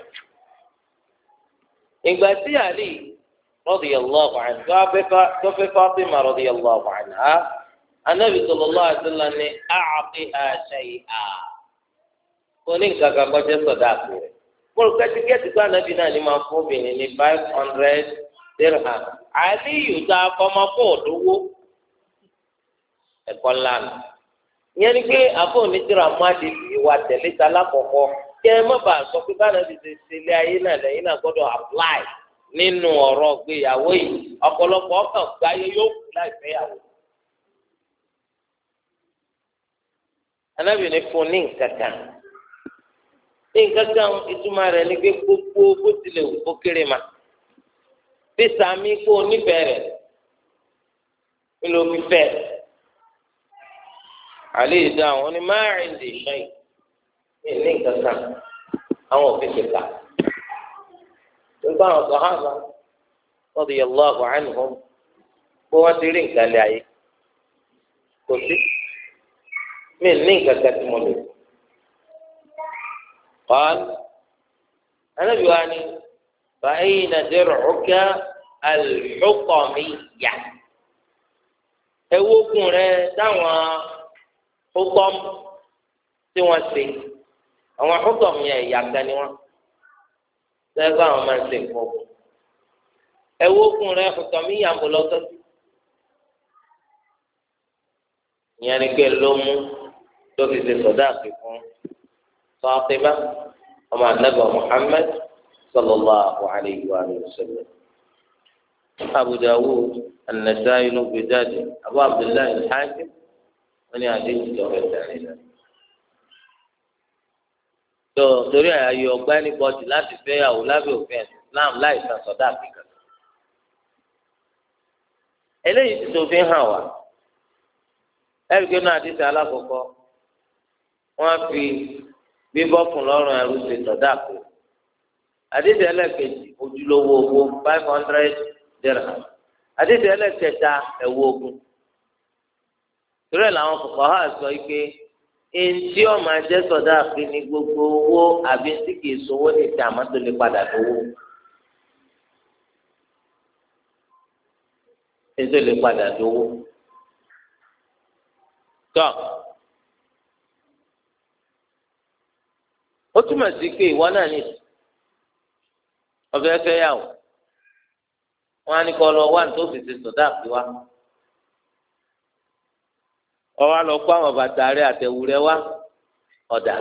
ìgbà tí Ali radiyallahu anhu tó fẹ́ Fatima radiyallahu anha Ànábì sallallahu alaihi wasallam ní a'tiha shay'an kò ní nǹkan kan kọjá sọ̀dá àpò rẹ̀. mo rò kẹ́tí kẹ́tí pé Ànábì náà ní máa fún obìnrin ní 500 dirham Ali yóò dá fọmọ fún òdòwó ẹ̀kọ́ ńlá ìyẹn ni pé àfọ onítìrà máàdì ìwà tẹ̀lé ta lákọ̀ọ́kọ́ kí ẹ má bàa sọ pé báyìí ti ṣe ilé ayé náà lẹ́yìn náà gbọ́dọ̀ apply nínú ọ̀rọ̀ gbéyàwó yìí ọ̀pọ̀lọpọ̀ ọkàn gbáyé yóò kú láìpẹ́ yàwó. Ànábì ní fún ní nǹkan kan ìtumọ̀ rẹ̀ ní pé gbogbo bó tilẹ̀ wù kó kéré ma bí sàmì kó oníbẹ̀rẹ̀ ńlọ fífẹ́. عليه دعوة ما عندي شيء إنك سام أو في كتاب البعض الصحابة رضي الله عنهم هو ترين قال لي قلت من نيك تكمل قال أنا بيواني فأين درعك الحطمية هو كنا دعوة حطم tí wọ́n ṣe àwọn àkókò yẹn ìyá kan ni wọ́n sẹ́gbẹ́ àwọn máa ń ṣe nǹkan ọ̀gbìn ẹ̀wọ́ ogun rẹ̀ ọ̀tọ̀ mi yà ń bọ̀ lọ́tọ́ sí ìyẹn ni pé ló mú tó fi ṣe sọ̀dá àfikún Fátímà ọmọ Ànábì Muhammad sallallahu alayhi wa sallam Abu Dawud An-Nasa'i ló gbé jáde Abu Abdullahi Al-Hakim wọ́n ní àdéhùn ìjọba ìdarí náà. tó torí àyè ọgbà ẹni bọ́dì láti fẹ́yàwó lábẹ́ òfin Islam láì san sọ̀dá àfíkà. eléyìí ti tó fi hàn wá ẹ̀ríkẹ́ náà àdìsí alákọ̀ọ́kọ́ wọ́n fi bíbọ́kùn lọ́rùn ẹrú ṣe sọ̀dá àpò. àdìsí ẹlẹ́kẹ̀jì ojúlówó owó 500 dirham. àdìsí ẹlẹ́kẹta ẹ̀wọ̀ ogun. torí ẹ̀ làwọn fuqaha sọ pé eŋti ọmọ ajẹ sọdá àfi ní gbogbo owó àbí tí kìí sowó ní ti àmọ́ tó lè padà lówó ètò lè padà lówó tọ ó túmọ̀ sí pé ìwọ náà ní ọbẹ̀ fẹ́ yà wò wọn á ní kọ́ lọ wá ní tó fi ṣe sọdá àfi wá ọwọ́ lọ kó àwọn bàtà rẹ àtẹ̀wù rẹ wá ọ̀dà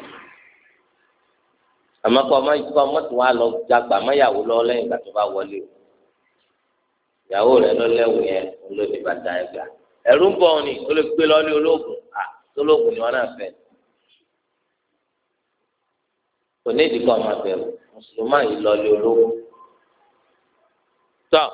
àmọ́ kọ́ ọmọ tí wọ́n á lọ jagbà mọ́yàwó lọ lẹ́yìn ìgbà tó bá wọlé o ìyàwó rẹ lọ lẹ́wù yẹn ló ní bàtà yẹn gbà ẹ̀rú ń bọ̀ ọ́ ni ó lè gbé lọ́lé olóògùn tólóògùn ni wọ́n náà fẹ́ kò ní ìdíkọ̀ ọmọ bẹ̀rù mùsùlùmá yìí lọ́lé olóògùn tọ́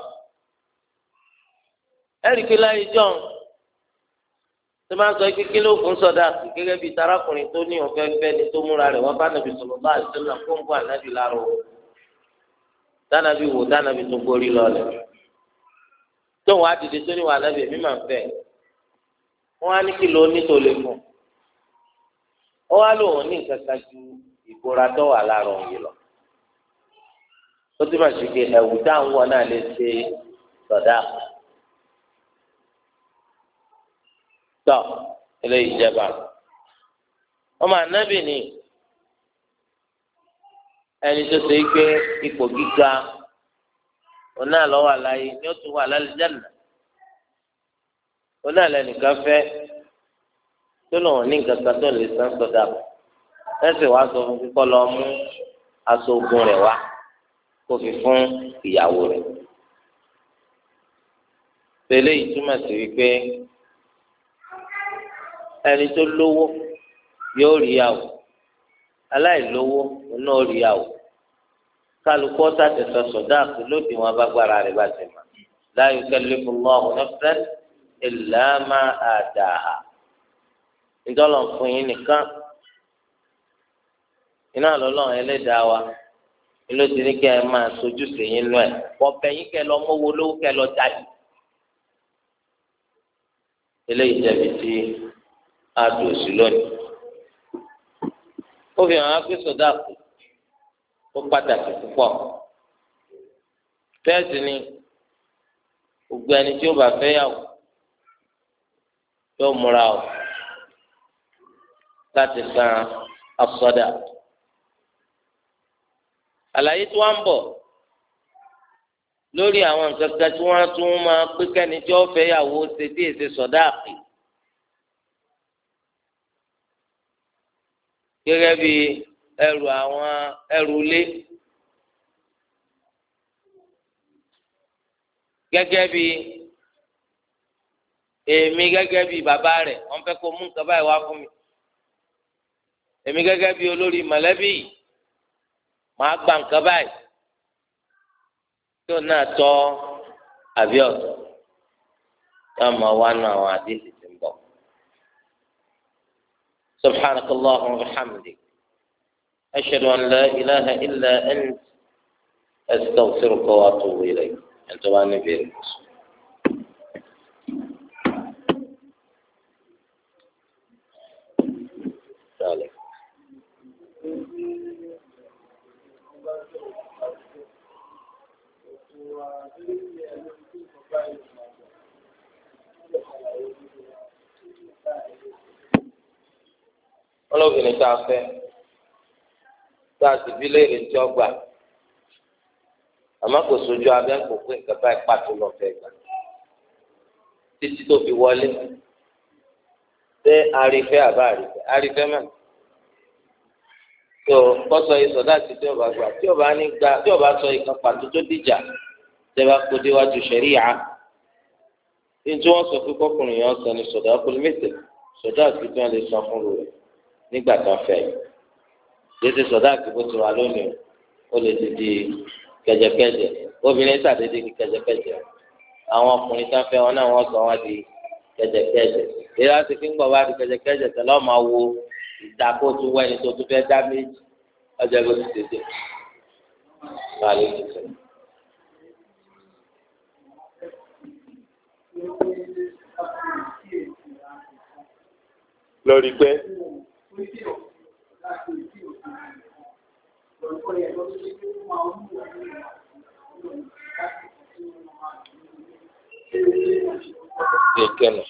ẹ̀ríkì láyé jọ́n tó máa sọ kékeré ló fún sọdá gẹ́gẹ́ bíi tarakùnrin tó ní ọ̀fẹ́ fẹ́ ni tó múra rẹ̀ wọ́n bá nàbì sọ̀rọ̀ bá àìsàn náà fún bọ́ ànábì lárò dánábì wò dánábì tó gbórí lọ́lẹ̀ tó wọn á dìde tó ní wà ànábì èmi máa ń fẹ́ wọn á ní kí ló ní tó lè fún wọn á lòun ní nǹkan kan ju ìbora tó wà láàrọ̀ yìí lọ ó ti máa ṣe pé ẹ̀wù táwọn wọn náà lè ṣe sọdá. tọ eléyìí jẹba ọmọ anábì ni ẹni tó ṣe gbé ipò gíga òun náà lọ wà láyé ni ó tún wà lálẹ́ jẹ́nà òun náà lẹ́nìkan fẹ́ tó lòun ní nǹkan kan tó lè san sọdá ẹsẹ̀ wàá sọ fún kíkọ́ lọ mú aṣọ ogun rẹ̀ wá kó fi fún ìyàwó rẹ̀ tẹ́lẹ̀ yìí túmọ̀ sí wípé ẹni tó lówó yóò rí yàwó aláìlówó náà rí yàwó kálukú ọ̀tá tẹ̀sán sọ̀dáàkì lóde wọn bá gbára rẹ̀ bá ti mọ̀ la yukallifu Allahu nafsan illa ma ataha ìdọ́lọ̀ fún yín nìkan iná lọ́lọ́run ẹlẹ́dàá wa ló ti ní kẹ́ ẹ máa sojú sèyìn lọ ẹ̀ ọ̀bẹ yín kẹ́ lọ mọ́wó lówó kẹ́ lọ jáde eléyìí jẹ̀bi tí adùsí lónìí ó fi hàn án pé sọdáàkù ó pàtàkì púpọ̀ bẹ́ẹ̀ sì ni gbogbo ẹni tí ó bá fẹ́ yàwó yóò múra o láti san asọ́dà àlàyé tí wọ́n ń bọ̀ lórí àwọn nǹkan kan tí wọ́n tún máa pé kẹ́ni tí ó fẹ́ yàwó ṣe tí èsè sọdáàkì. gẹ́gẹ́ bí ẹrù àwọn ẹrù ilé gẹ́gẹ́ bí èmi gẹ́gẹ́ bí bàbá rẹ̀ wọ́n fẹ́ kó mú nǹkan báyìí wá fún mi èmi gẹ́gẹ́ bí olórí mọ̀lẹ́bí màá gba nǹkan báyìí tí ó náà tọ́ àbí ọ̀tọ̀ yóò máa wá nù àwọn àdéhùn tí ń bọ̀. سبحانك اللهم وبحمدك أشهد أن لا إله إلا أنت أستغفرك وأتوب إليك أنت وأنا بيرك olóbìnrin tá a fẹ́ tá a sì fi léèrè tí ó gbà àmọ́ kò sojú abẹ́ kò pé nǹkan báyìí pàtó lọ fẹ́ gbà títí tó fi wọlé ṣé àrífẹ́ àbá àrífẹ́ mọ̀ tó kọ́sọ̀ ìsọ̀dá àti tí ọba gbà tí ọba ní gbà tí ọba sọ ìkan pàtó tó dìjà tẹ́ bá kó déwájú ṣẹ̀ríyà ní tí wọ́n sọ pé kọkùnrin yẹn sọ ní sọ̀dá ọkùnrin mẹ́tẹ̀ sọdáàkì tí wọ́n lè san fún rẹ̀ nígbà tó fẹ́ létí sọdáàkì bó ti wà lónìí ó lè ti di kẹjẹkẹjẹ obìnrin sàdédé di kẹjẹkẹjẹ àwọn ọkùnrin tó fẹ́ wọn náà wọ́n sọ wọn di kẹjẹkẹjẹ èyí láti fi ń gbọ́ bá di kẹjẹkẹjẹ tẹ́lẹ̀ ọmọ wo ìdákóòtù wẹ́ni tó tún fẹ́ dá méjì ọjọ́ bó ti tètè báyìí ti sọ. lórí pé kéèkéènù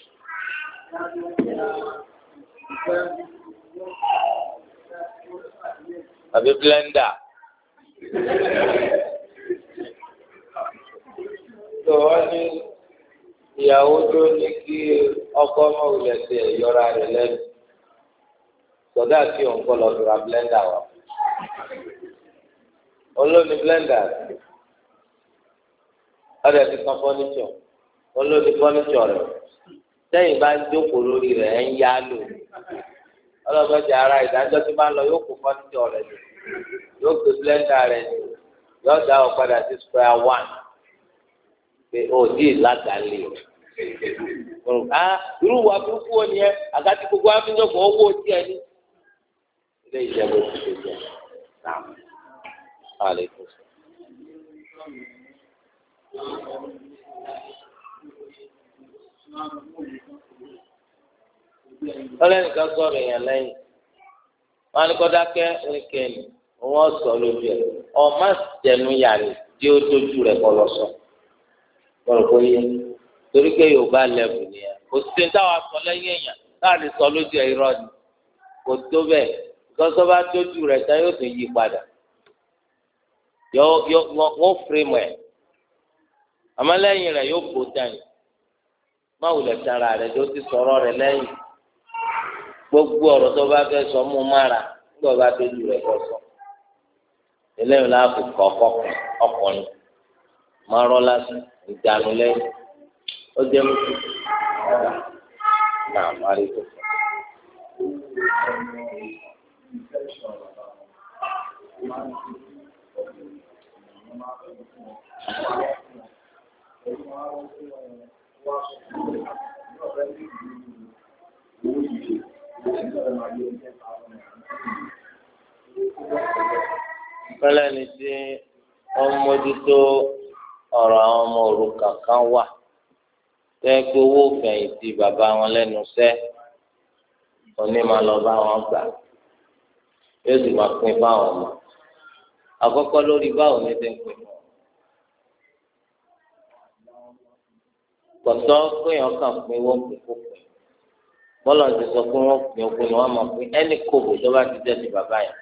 àbí blender tó wọ́n ní ìyàwó tó ní kí ọkọ ọmọ òwúlẹ̀ sí ẹ̀yọ́ra rẹ̀ lẹ́nu sọdá tí òun kọ́ lọ fìrà blender wa olóòní blender ọ̀dẹ̀ ti kan fọ́níṣọ̀ olóòní fọ́níṣọ̀ rẹ̀ sẹ́yìn bá ń jókòó lórí rẹ̀ ẹ̀ ń yá lò ọlọ́mọdé ara ìdájọ́ tí máa ń lọ yóò kó fọ́níṣọ̀ rẹ̀ lò yóò gbé blender rẹ̀ lò yóò dá ọ padà sí square one pé o dì lágàlè irú wa burúkú wo ni ẹ àgàtì gbogbo àfihàn owó tiẹ̀ ní ilé ìjẹun ti ṣe jẹ náà àlékún. ọlẹ́nìkan sọ̀rọ̀ èèyàn lẹ́yìn wọn ni kọ́ dákẹ́ oníkẹ́ni wọ́n sọ lójú ẹ̀ ọmọ tẹnu yàrá tí ó dojú rẹ̀ kọ́ lọ sọ kọ́rọ̀ kó yẹ torí pé yorùbá lẹ́bù nìyẹn kò sí ní táwa sọ lẹ́yìn èèyàn táà lè sọ lójú ẹ̀ irọ́ ni kò tó bẹ́ẹ̀ tọ́sọ́ bá dojú rẹ̀ tán yóò tún yí padà wọ́n firimu ẹ̀ àmọ́ lẹ́yìn rẹ̀ yóò kó dání má wulẹ̀ tara rẹ̀ tó ti sọ̀rọ̀ rẹ̀ lẹ́yìn gbogbo ọ̀rọ̀ tó bá fẹ́ sọ mú mára nígbà bá dojú rẹ̀ kọ́ sọ eléyìí láàbù kọ́ ọkùnrin máa rọ́ lásán ìdánù lẹ́yìn ó jẹ́ mọ́tò náà má rí tó sọ. Fẹ́lẹ́ ni tí wọ́n mójútó ọ̀rọ̀ àwọn ọmọ òrukàn kan wà tẹ́ pé owó fẹ̀yìntì bàbá wọn lẹ́nu iṣẹ́ òní máa lọ bá wọn gbà yóò sì máa pín fáwọn ọmọ àkọ́kọ́ lórí báwo ni ṣe ń pín fún ọ. kọ̀tọ́ pé èèyàn kàn pín wọ́n pín kó pín bọ́lá ti sọ pé wọ́n pín okùn ni wọ́n máa pín ẹnì kòbò tó bá ti jẹ́ ti bàbá yẹn.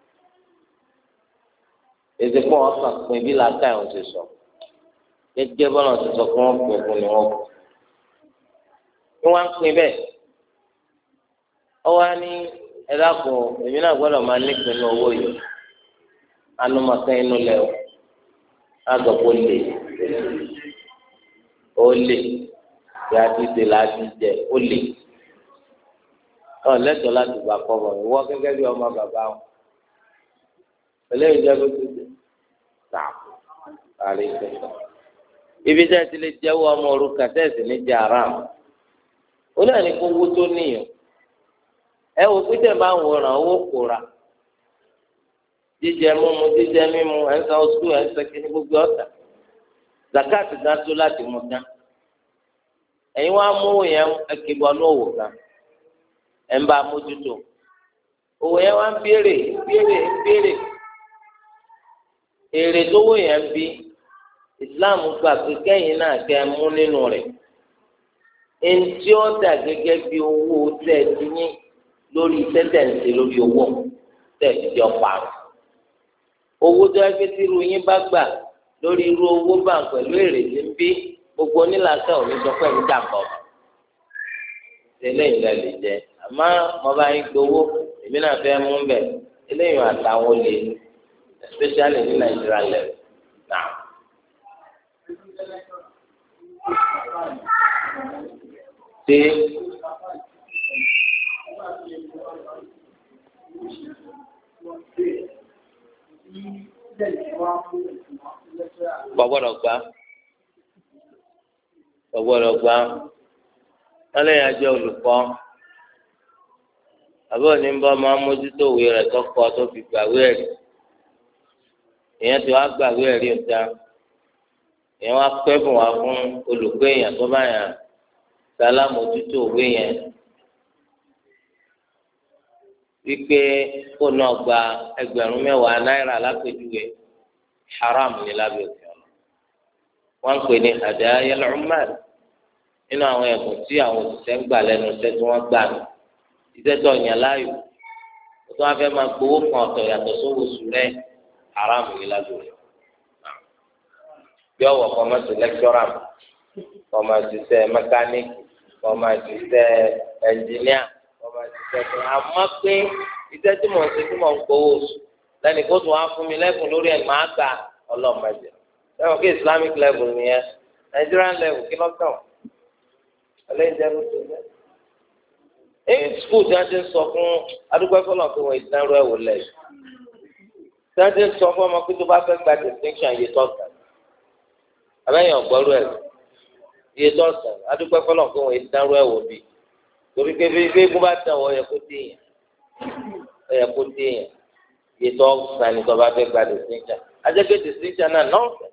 èsì pé wọ́n kàn pín bí làákà yẹn ti sọ gẹ́gẹ́ bọ́lá ti sọ pé wọ́n pín okùn ni wọ́n pín. bí wọ́n á pín bẹ́ẹ̀ ọwọ́ á ní ẹ̀dá kan èmi náà gbọ́dọ̀ máa nípinnu owó yìí anumọ̀kẹ́ inú lẹ̀ o agbọ̀pọ̀ lè ó lè bí a ti ṣe láti jẹ ó lè ọ lẹ́tọ̀ọ́ láti gbà kọ́bọ̀ ìwọ gẹ́gẹ́ bí ọmọ bàbá wọn eléyìí jẹ́ bó ti ṣe tà àlè ìṣẹ̀ṣẹ̀ ibi tẹ́ ti lè jẹ́wọ́ ọmọ òrukàn tẹ́sí ní jẹ́ aram ó náà ní kó wó tó níyàn ẹ wò pé tẹ̀ máa ń wòran owó kóra jíjẹ mímu jíjẹ mímu ẹnsa oṣù ẹnsa kìíní gbogbo ọ̀tà zakati gan tó láti mú tán ẹ̀yin wá mú yẹn ẹkẹbọ ní òwò kan ẹ̀ ń bá mójútó òwò yẹn wá ń béèrè èrè tówó yẹn ń bí Islam gbà pé kẹ́yìn náà kẹ́ mú nínú rẹ̀ eŋti ọ̀dà gẹ́gẹ́ bí owó tẹ̀ ti yín lórí tẹ́tẹ̀ǹsì lórí owó tẹ̀ ti jọ pààrọ̀ owó tó ẹgbẹ́ tí irú yín bá gbà lórí irú owó bá ń pẹ̀lú èrè tí ń bí gbogbo onílàákẹ́ òní sọ pé ń jàǹbá ọ̀bà eléyìí lẹ lè jẹ àmọ́ mo bá yín gbowó èmi náà fẹ́ mú bẹ̀ eléyìí àtàwọn olè especially ní Nàìjíríà lẹ̀ náà. ṣé gbọ́dọ̀ gbá wọ́n lè yàn jẹ́ olùkọ́ àbí òní ń bọ́ máa mójútó òwe rẹ̀ tọkọ tó fi gbàwé ẹ̀rí èèyàn ti wá gbàwé ẹ̀rí ọ̀tá èèyàn wá pẹ́bùn wá fún olùkọ́ èèyàn tó bá yàn sálámójútó òwe yẹn wípé kó náà gba 10,000 náírà lápèjúwe haram ní lábẹ́ òfin ọ̀nà wọ́n ń pè ní hadaya al-ummal nínú àwọn ẹ̀bùn tí àwọn òṣìṣẹ́ ń gbà lẹ́nu iṣẹ́ tí wọ́n gbà ní iṣẹ́ tó yàn láàyò tó wọ́n fẹ́ máa gbowó kan ọ̀tọ̀ yàtọ̀ sówó oṣù rẹ̀ haram ní lábẹ́ òfin bí ọ̀wọ̀ kọ́ máa ṣe lẹ́kítọ́rà kọ́ máa ṣiṣẹ́ mẹkáníìkì kọ́ máa ṣiṣẹ́ ẹnjìníà kọ́ máa ṣiṣẹ́ tó àmọ́ pé iṣẹ́ tí mò ń ṣe tí mò ń gbowó oṣù lẹ́nu kó tún wá fún mi lẹ́kùn lórí ẹ̀ máa gbà ọlọ́mọdé lẹ́wọ̀n kí Islamic level nìyẹn Nigerian level kí lọ́kàn ọlẹ́yìn jẹ́ lóṣù jẹ́. èyí skul tí wọ́n ti ń sọ fún adúgbò fọlọ́ pé wọ́n ìdánrò ẹ̀wò lẹ́yìn tí wọ́n ti ń sọ fún ọmọ pé tó bá fẹ́ gba distinction yìí tọ́ka abẹ́yẹn ọ̀gbọ́rú ẹ̀ iye dọ́sàn adúpẹ́ fọlọ́ pé wọ́n dárú ẹ̀ wò bí torí pé bí egun bá tẹ̀ wọ́n yẹ kó téèyàn iye dọ́sàn ni tó bá fẹ́ gba distinction ajẹ́pẹ́ distinction náà nọ́ọ̀sẹ̀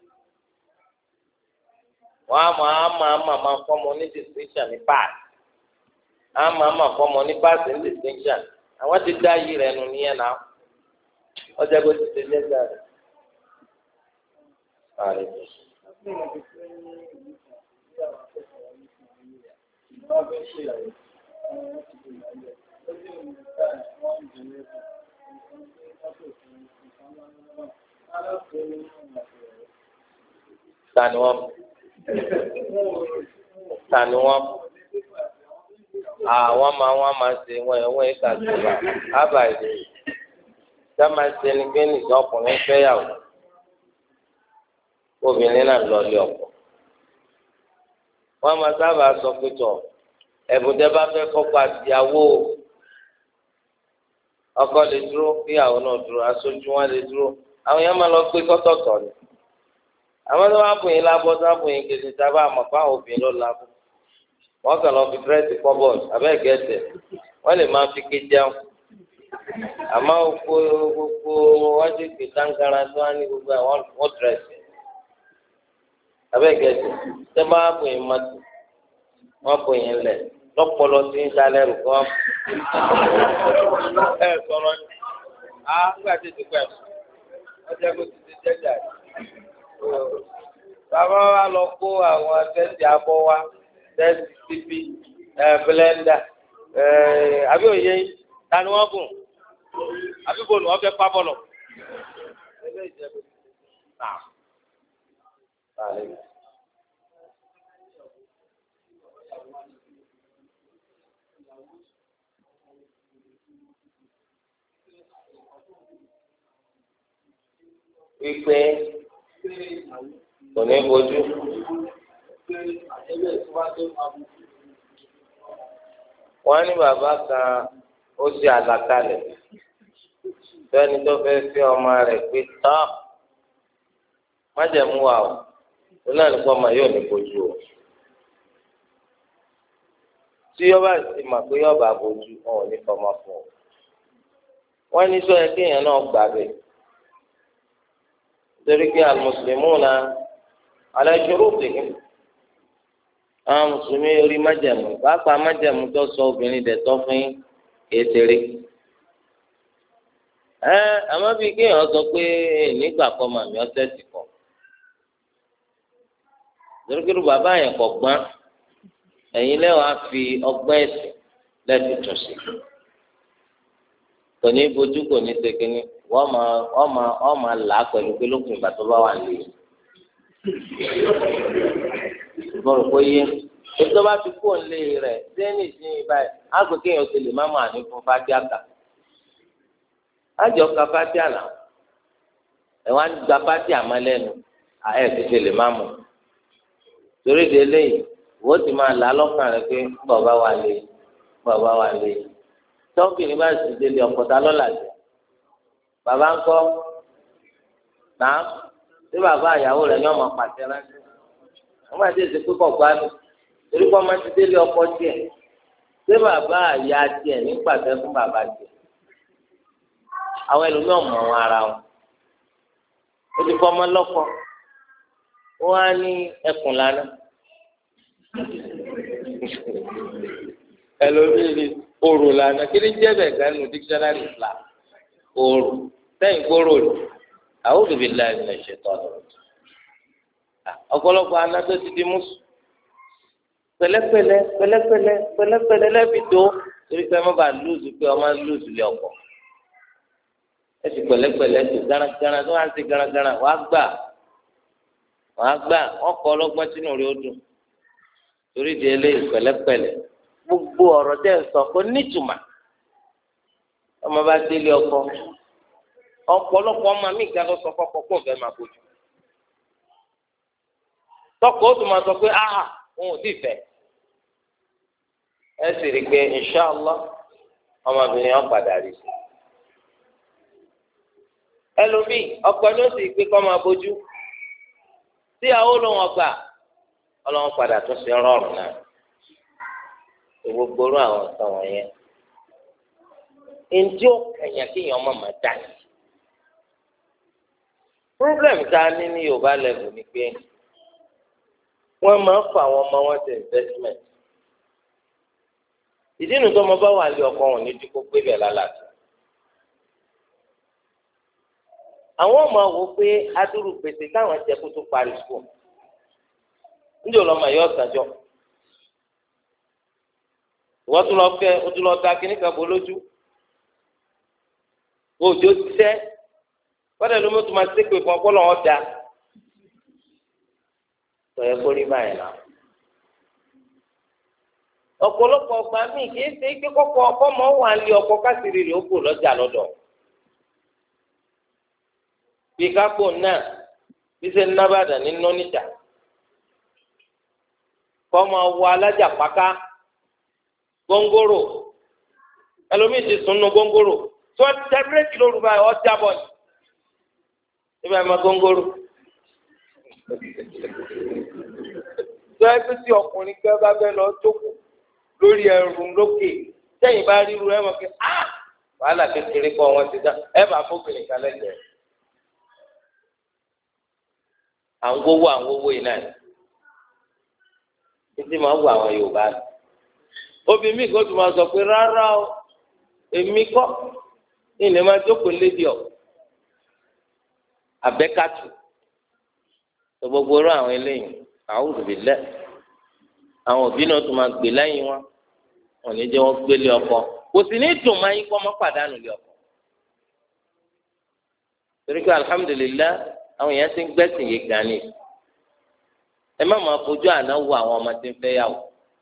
wọ́n á máa fọ́mọ ní distinction ní pass á máa fọ́mọ ní pass ní distinction àwọn ti dá yìí rẹ̀ nù níyẹn náà ọjọ́ bó ti ṣe lẹ́gbàá rẹ̀. Tani wọn wọn máa ṣe wọn ẹka ṣùgbà ábà ìdè tá máa ṣe ni pé nìkan ọkùnrin fẹ́yàwó obìnrin náà lọ lé ọkọ wọn máa sábà sọ pé tọ ẹ̀bùn tẹ́ bá fẹ́ kọ́kọ́ àtìyàwó ọkọ lè dúró kíyàwó náà dúró aṣojú wọn lè dúró àwọn yẹn máa lọ gbé kọ́tọ̀tọ̀ ni àwọn tó bá bùn yín lábọ́ tó bá bùn yín kejì sábà mọ̀ fún àwọn obìnrin ló lábọ́ wọ́n kàn lọ fi dírẹ́sì kọ́bọ̀d abẹ́ẹ̀gẹ́sẹ̀ wọ́n lè máa fi ké jẹun àmọ́ gbogbo wọ́n ti gbé táǹkàrà tó wá ní gbogbo àwọn wọ́n dírẹ́sì abẹ́ẹ̀gẹ́sẹ̀ tẹ́ bá bùn yín mọ́tò wọ́n bùn yín lẹ̀ lọ́pọ̀lọ́ tí ń dalẹ̀ rù kọ́ ẹ sọ̀rọ̀ ni gbà tètè pẹ̀ ọjà kó ti ti jẹ́jà bàbá wa lọ kó àwọn tẹ́sí abọ́ wa tẹ́sí síbí blender àbí òye ta ni wọ́n bùn àbí bòlù wọ́n fẹ́ pa bọ́lọ̀. Wípé kò ní bójú wọ́n ní bàbá kan ó ṣe àlàkalẹ̀ fẹ́ni tó fẹ́ fi ọmọ rẹ̀ pé tán májẹ̀mú wa o ó náà ní kó ọmọ yóò ní bójú o tí yọba sì mà pé yọba bójú wọn ò ní fọmọ fún o wọ́n ní sọ yẹ kéèyàn náà gbà bẹ́ẹ̀ torí pé al-muslimuna ala shurutihim àwọn mùsùlùmí orí májẹ̀mú pàápàá májẹ̀mú tó sọ obìnrin dẹ̀ tọ́ fún kékeré àmọ́ bíi kéèyàn sọ pé nígbà kan màmí ọ̀sẹ̀ ti kọ̀ torí pé bàbá yẹn kọ̀ gbọ́n ẹ̀yin lẹ́wọ̀n á fi ọgbọ́n ẹ̀sìn lẹ́sìn tún sí kò ní bójú kò ní sekínì wọ́n máa là á pẹ̀lú pé lókun ìgbà tó bá wà lè mo rò pé yé ètò bá ti kó lé rẹ̀ sẹ́ni sí báyìí àgbẹ̀ kéèyàn ti lè má máa ní fún fájíà kà ájọ ka fájíà là ẹ̀ wá ń gba fájíà má lẹ́nu ẹ̀ ti lè má mọ̀ torí de eléyìí wọ́n ti máa là á lọ́kàn rẹ̀ pé bàbá wà lé tọ́kìnrin bá sì délé ọ̀pọ̀ta lọ́la jẹ́ bàbá ń kọ́ náà tí bàbá ìyàwó rẹ̀ ní ọmọ pàṣẹ ránṣẹ́ wọ́n máa tẹ̀sí pé kọ̀ gbádùn torí kọ́ máa ti délé ọkọ tiẹ̀ tí bàbá ìyá tiẹ̀ ní pàṣẹ fún bàbá tiẹ̀ àwọn ẹlòmíràn mọ̀ wọn ara wọn ó ti fọ́ ọmọ lọ́kọ wọ́n á ní ẹkùn lánàá ẹlòmíràn òrò lánàá kí ni jẹ́ bẹ̀ gánú dictionary Islam òrò sẹ́yìn kóró ni a'udhu billahi minash shaitani rajim ọ̀pọ̀lọpọ̀ aná tó ti di mùsùlùmí pẹ̀lẹ́pẹ̀lẹ́ lẹbi tó torí pé ẹ má bàa lùzù pé ọmọ lùzù lé ọkọ ẹ sì pẹ̀lẹ́pẹ̀lẹ́ tó garagara tó wá sí garagara wàá gbà wọn kọ ọlọ́gbọ́n sínú rẹ̀ ó dùn torí di eléyìí pẹ̀lẹ́pẹ̀lẹ́ gbogbo ọ̀rọ̀ tẹ́ ẹ sọ kó nítumà ọmọ bá délé ọkọ ọ̀pọ̀lọpọ̀ ọmọ mi ìgbà lọ sọ kọkọ kó fẹ́ máa bójú tọkọ ó tún máa sọ pé òun ò tí ì fẹ́ ẹ sì rí i pé inṣàlá ọmọbìnrin yẹn padà rí sí ẹlòmíì ọkọ ní ó sì pé kọ́ máa bójú tí àwọn olóhùn ọgbà ọlọ́run padà tún sí rọrùn náà gbogbo orú àwọn nǹkan wọ̀nyẹn ǹjẹ́ ó kẹ̀yàn kéèyàn ọmọ máa dá sí problem tá a ní ní Yorùbá level ni pé wọ́n máa ń fa àwọn ọmọ wọn ṣe investment ìdí nu tó ọmọ bá wà lé ọkọ wọn ní dípò pé bẹ́ẹ̀ lálàtọ̀ àwọn ọmọ wò pé adúrú pèsè káwọn jẹ kó tó parí school níjẹ́ ọlọ́mọ yóò sàjọ́ wọ́n tún lọ fẹ́ o tún lọ ta kíní kan bó lójú òjò ti sẹ́ kọ́dà ló mọ́tò máa ṣépè fún ọpọlọ wọn da tọ́yẹ kó rí báyìí náà ọ̀pọ̀lọpọ̀ ọgbà míì kì í ṣe pé kọ́kọ́ ọkọ mọ́ wà lé ọkọ kásìrì rẹ̀ ó kò lọ́jà lọ́dọ̀ bí kápò náà bí ṣe ń nábàdàn nínú níjà kọ́ máa wọ alájà pàká góńgóró ẹlòmíì ti sùn nù góńgóró tí wọ́n tẹ bírèkì lóru báyìí ọjà bọ̀ ní ibà máa góńgóró tó ẹgbẹ́ tí ọkùnrin gbẹ́ bá bẹ́ lọ jókòó lórí ẹrù lókè sẹ́yìn bá ríru ẹ̀ mọ̀ pé wàhálà kékeré kọ́ wọn ti dá ẹ̀ bá fóbìnrin kan lẹ́gbẹ̀ẹ́ à ń gbówó yìí náà títí máa ń wọ àwọn Yorùbá obìnrin mi kò tún máa sọ pé rárá o èmi kọ́ ilé máa jókòó lédi ọ̀ abẹ́kàtù tó gbogbo orú àwọn eléyìí àwọn òbílẹ̀ àwọn òbí náà tún máa gbé lẹ́yìn wọn wọn ní jẹ́ wọ́n gbélé ọkọ kò sì ní dùn máa yín kọ́ mọ́ pàdánù lé ọkọ torí pé alihamudulilayi àwọn èèyàn ti ń gbẹ́sìn yìí gan ni ẹ má máa fojú àná wo àwọn ọmọ tí ń fẹ́ yàwó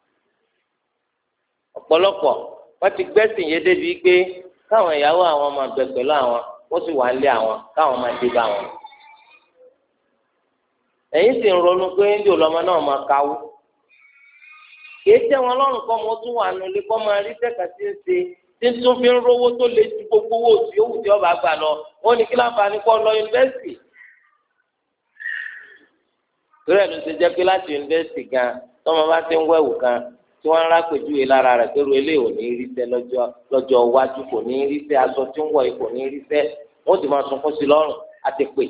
ọ̀pọ̀lọpọ̀ wọ́n ti gbẹ́sìn yìí débi pé káwọn ìyàwó àwọn máa bẹ pẹ̀lú àwọn ó sì wà lé àwọn káwọn máa dé bá wọn ẹ̀yin sì ń ronú pé ń jò lọ́mọ náà máa káwó kìí tẹ́ wọn lọ́rùn kọ́ mọ́ tún wà nulẹ̀ kọ́ máa rí tẹ́ka tí ń ṣe tí ń tún fi ń rówó tó lè ju gbogbo owó tí ó wù tí ọba gbà lọ wọ́n ní kí láǹfààní kọ́ lọ yunifásitì torí ẹ̀ ló ṣe jẹ́ pé láti yunifásitì gan tọ́mọ bá ti ń wẹ̀wù kan tí wọ́n ń rápèjúwe lára rẹ̀ pẹ̀lú eléyìí ò ní rí sẹ́ lọ́jọ́ iwájú kò ní rí sẹ́ aṣọ tí ń wọ̀ yìí kò ní rí sẹ́ wọ́n ti máa sunkún sí lọ́rùn àti pè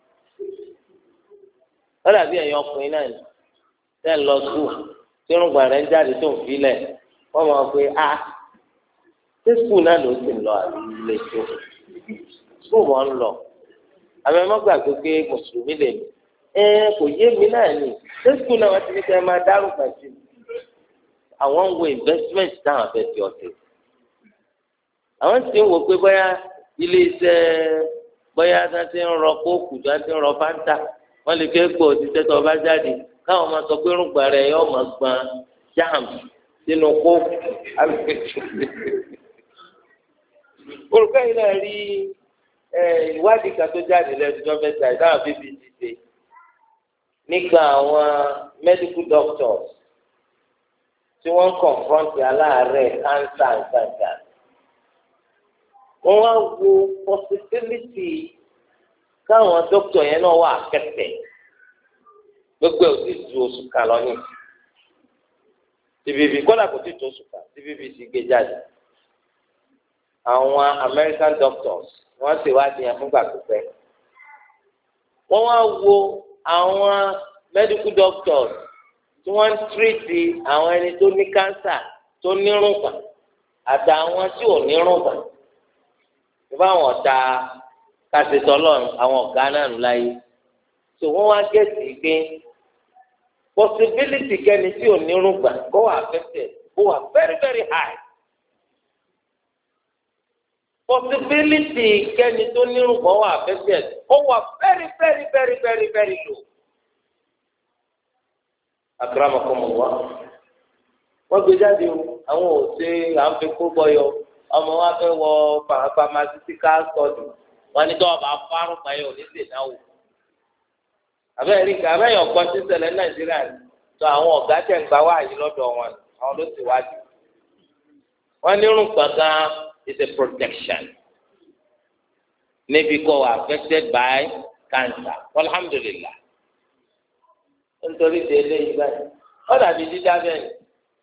lọ́dà bí ẹ̀yin ọkùnrin náà ní tẹ́ ń lọ sùn tí irungba rẹ̀ ń jáde tó ń filẹ̀ wọ́n máa pe ṣé skul náà ló sì ń lọ àlè tó skul wọn ń lọ àmì ẹ̀ má gbàgbé pé mùsùlùmí lè ní kò yé mi náà ní ṣé skul náà wọ́n ti ní kẹ́ ẹ máa dárúkọ sí àwọn ń wo investment táwọn fẹ́ fi ọ̀tẹ̀ àwọn sì ń wò pé bóyá ilé iṣẹ́ bóyá tí wọ́n ti ń rọ kóòkù tí wọ́n ti ń rọ fáńtà wọ́n lè fẹ́ gbọ́ òtítẹ́ tó bá jáde káwọn máa sọ pé rúgbà rẹ̀ yóò máa gbọ́n jam sínú kóòkù olùkọ́ yìí náà rí ìwádìí kan tó jáde lẹ́dùjọ́ mẹ́ta ìdáhùn bíbí ti ṣe nígbà àwọn medical doctors tí wọ́n ń kọ̀ǹfrọ̀ǹtì aláàárẹ̀ kánsà nǹkan wọ́n wá wo possibility káwọn dókítà yẹn náà wà kẹtẹ gbogbo ò sì ju oṣù kan lọ ní tbv kọ́dà kò sì ju oṣù kan tbv sì gbé jáde àwọn American doctors wọ́n sì wá dìyàn fúngbà pípẹ́ wọ́n wá wo àwọn medical doctors tí wọ́n ń tírìtì àwọn ẹni tó ní cancer tó nírùngbà àtàwọn tí ò nírùngbà ìbá wọn ta kásìtọ́lọ́run àwọn ọ̀gá náà ń láyé tó wọ́n wá gẹ̀ẹ́sì pé possibility kẹ́ni tí ò nírùngbà kó wà affected kó wà very very high possibility kẹ́ni tó nírùngbà wà affected ó wà very very very very very low. akramakumullah wọ́n gbé jáde o àwọn ò ṣe à ń fi kó bọyọ ọmọ wa fẹ́ wọ pharmaceutical study wọ́n ní tó ọba fárún pa yóò ní sèdáwó abẹ́rẹ́ ìka abẹ́yẹ ọ̀gbọ́n tí ṣẹlẹ̀ Nàìjíríà tó àwọn ọ̀gá tẹ̀ ń gbá wáyé lọ́dọ̀ wọn àwọn ló ti wájú wọ́n ní irun gbọ̀ngàn is a protection níbi kọ́ wà affected by cancer alhamdulillah nítorí ti eléyìí báyìí ó dàbí dídá bẹ́ẹ̀ ni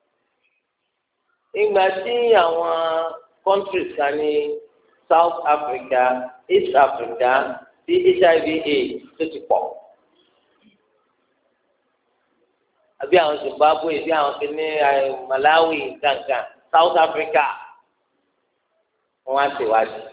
ìgbà tí àwọn countries kan ní South Africa East Africa tí HIV/AIDS tó ti pọ̀ àbí àwọn Zimbabwe bí àwọn kìíní Malawi kankan South Africa wọ́n á ṣèwádìí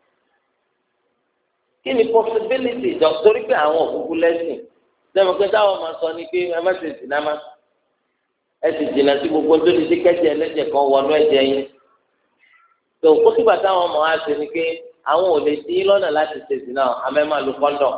kí ni possibility jọ torí pé àwọn òkúkú lẹ́sìn sẹ́mi pé táwọn máa sọ ni pé ẹ má ṣe sìnà má ẹ sì jìnnà sí gbogbo tó ti ṣe kẹ́jẹ ẹlẹ́jẹ̀ kan wọnú ẹ̀jẹ̀ yín tó kó sígbà táwọn ọmọ wa ṣe ni pé àwọn ò lè dín lọ́nà láti ṣe sìnà àmọ́ ẹ máa lo kọ́ńdọ̀m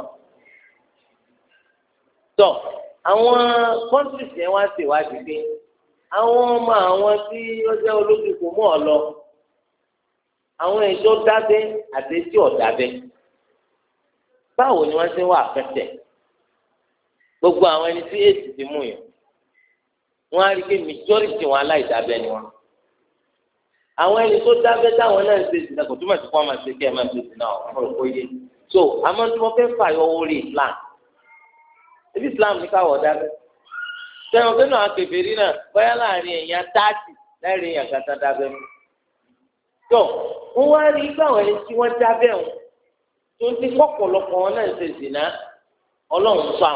tó àwọn countries yẹn wá ṣèwádìí pé àwọn ọmọ àwọn tí ó jẹ́ olójú kò mú ọ lọ àwọn èso dábẹ́ àti etí ọ̀dábẹ́ báwo ni wọ́n ṣe wà fẹ́tẹ̀ gbogbo àwọn ẹni tí èsì ti mú yẹn wọ́n á rí i pé majority wọn aláìdábẹ́ ni wọn àwọn ẹni tó dábẹ́ táwọn náà ń ṣe ìsìn náà kò túmọ̀ sí kó wọn máa ṣe kí ẹ máa ṣe ìsìn náà wọn rò kó yé so àmọ́ tí wọ́n fẹ́ fàyọ orí Islam ebi Islam ní káwọ̀ dábẹ́ sẹ́wọ̀n pé náà kèfèrí náà bóyá láàrin èèyàn 30 láàrin èèyàn kàtà dábẹ́ mú tó wọ́n wá rí i pé àwọn ẹni tí wọ́n dábẹ́ wọn tó ń ti kọ́pọ̀lọpọ̀ wọn náà ń ṣe ìsìn náà Ọlọ́run sọ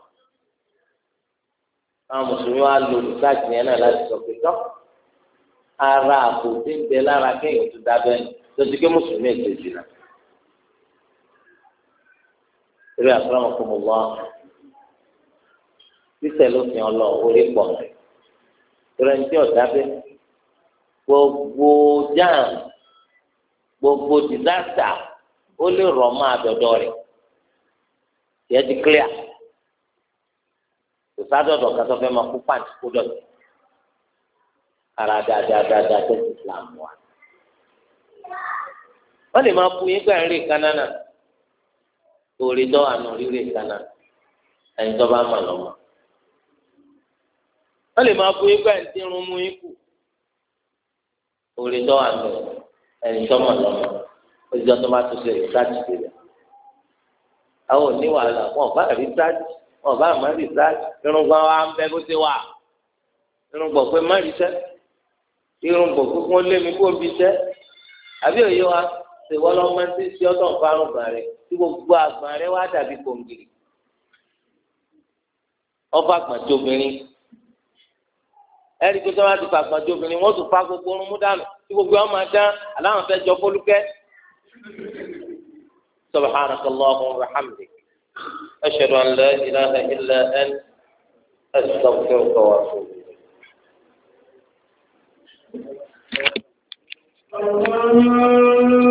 àwọn mùsùlùmí wa lo olùsáàjì yẹn náà láti sọ pé tọ́ ara àpò tí ń bẹ lára kéèyàn tó dábẹ́ tó ti ké mùsùlùmí ètò ìsìnà eré àfúrámọ kò mọ wá títẹ̀ lófin ọlọ orí pọ̀ rẹ̀ tẹrẹntì ọ̀dábẹ́ gbogbo jam gbogbo disaster ó lè rọ̀ mọ́ àdọ̀dọ̀ rẹ̀ yẹ ti clear sádọ̀dọ̀ kan tó fẹ́ máa kó pàǹtí kó dọ̀tí ara dáadáa tó ti Islam wa. wọ́n lè máa fún yín gbà ń rí kaná náà torí tó àná rírè kaná ẹni tó bá mọ̀ lọ́mọ. wọ́n lè máa fún yín gbà ń dínrún mú yín kù torí tó àná ẹni tó mọ̀ lọ́mọ ojú ọtọ́ bá tún ṣe ìsáàjì sílẹ̀. àwọn ò ní wàhálà wọn ò bá rí sáàjì ọba àmàlì sáàjì irungba wa ń bẹ bó ti wà irungba pé má rí sẹ irungba pé kó lé mi kó bí sẹ àbí òye wa ṣe wọ́n lọ́ọ́ máa ń tí ọ̀tọ̀ ń farun gbà rẹ tí gbogbo àgbà rẹ wá dàbí kòǹgìrì ọba àgbàjọ obìnrin ẹ̀rí pé tí wọ́n ti fa àgbàjọ obìnrin wọ́n tún fa gbogbo orun mú dànù tí gbogbo wọn máa dán aláwọn fẹ́ jọ fólúkẹ́ subhanakallahumma wa bihamdik. أشهد أن لا إله إلا أنت أستغفرك وأتوب إليك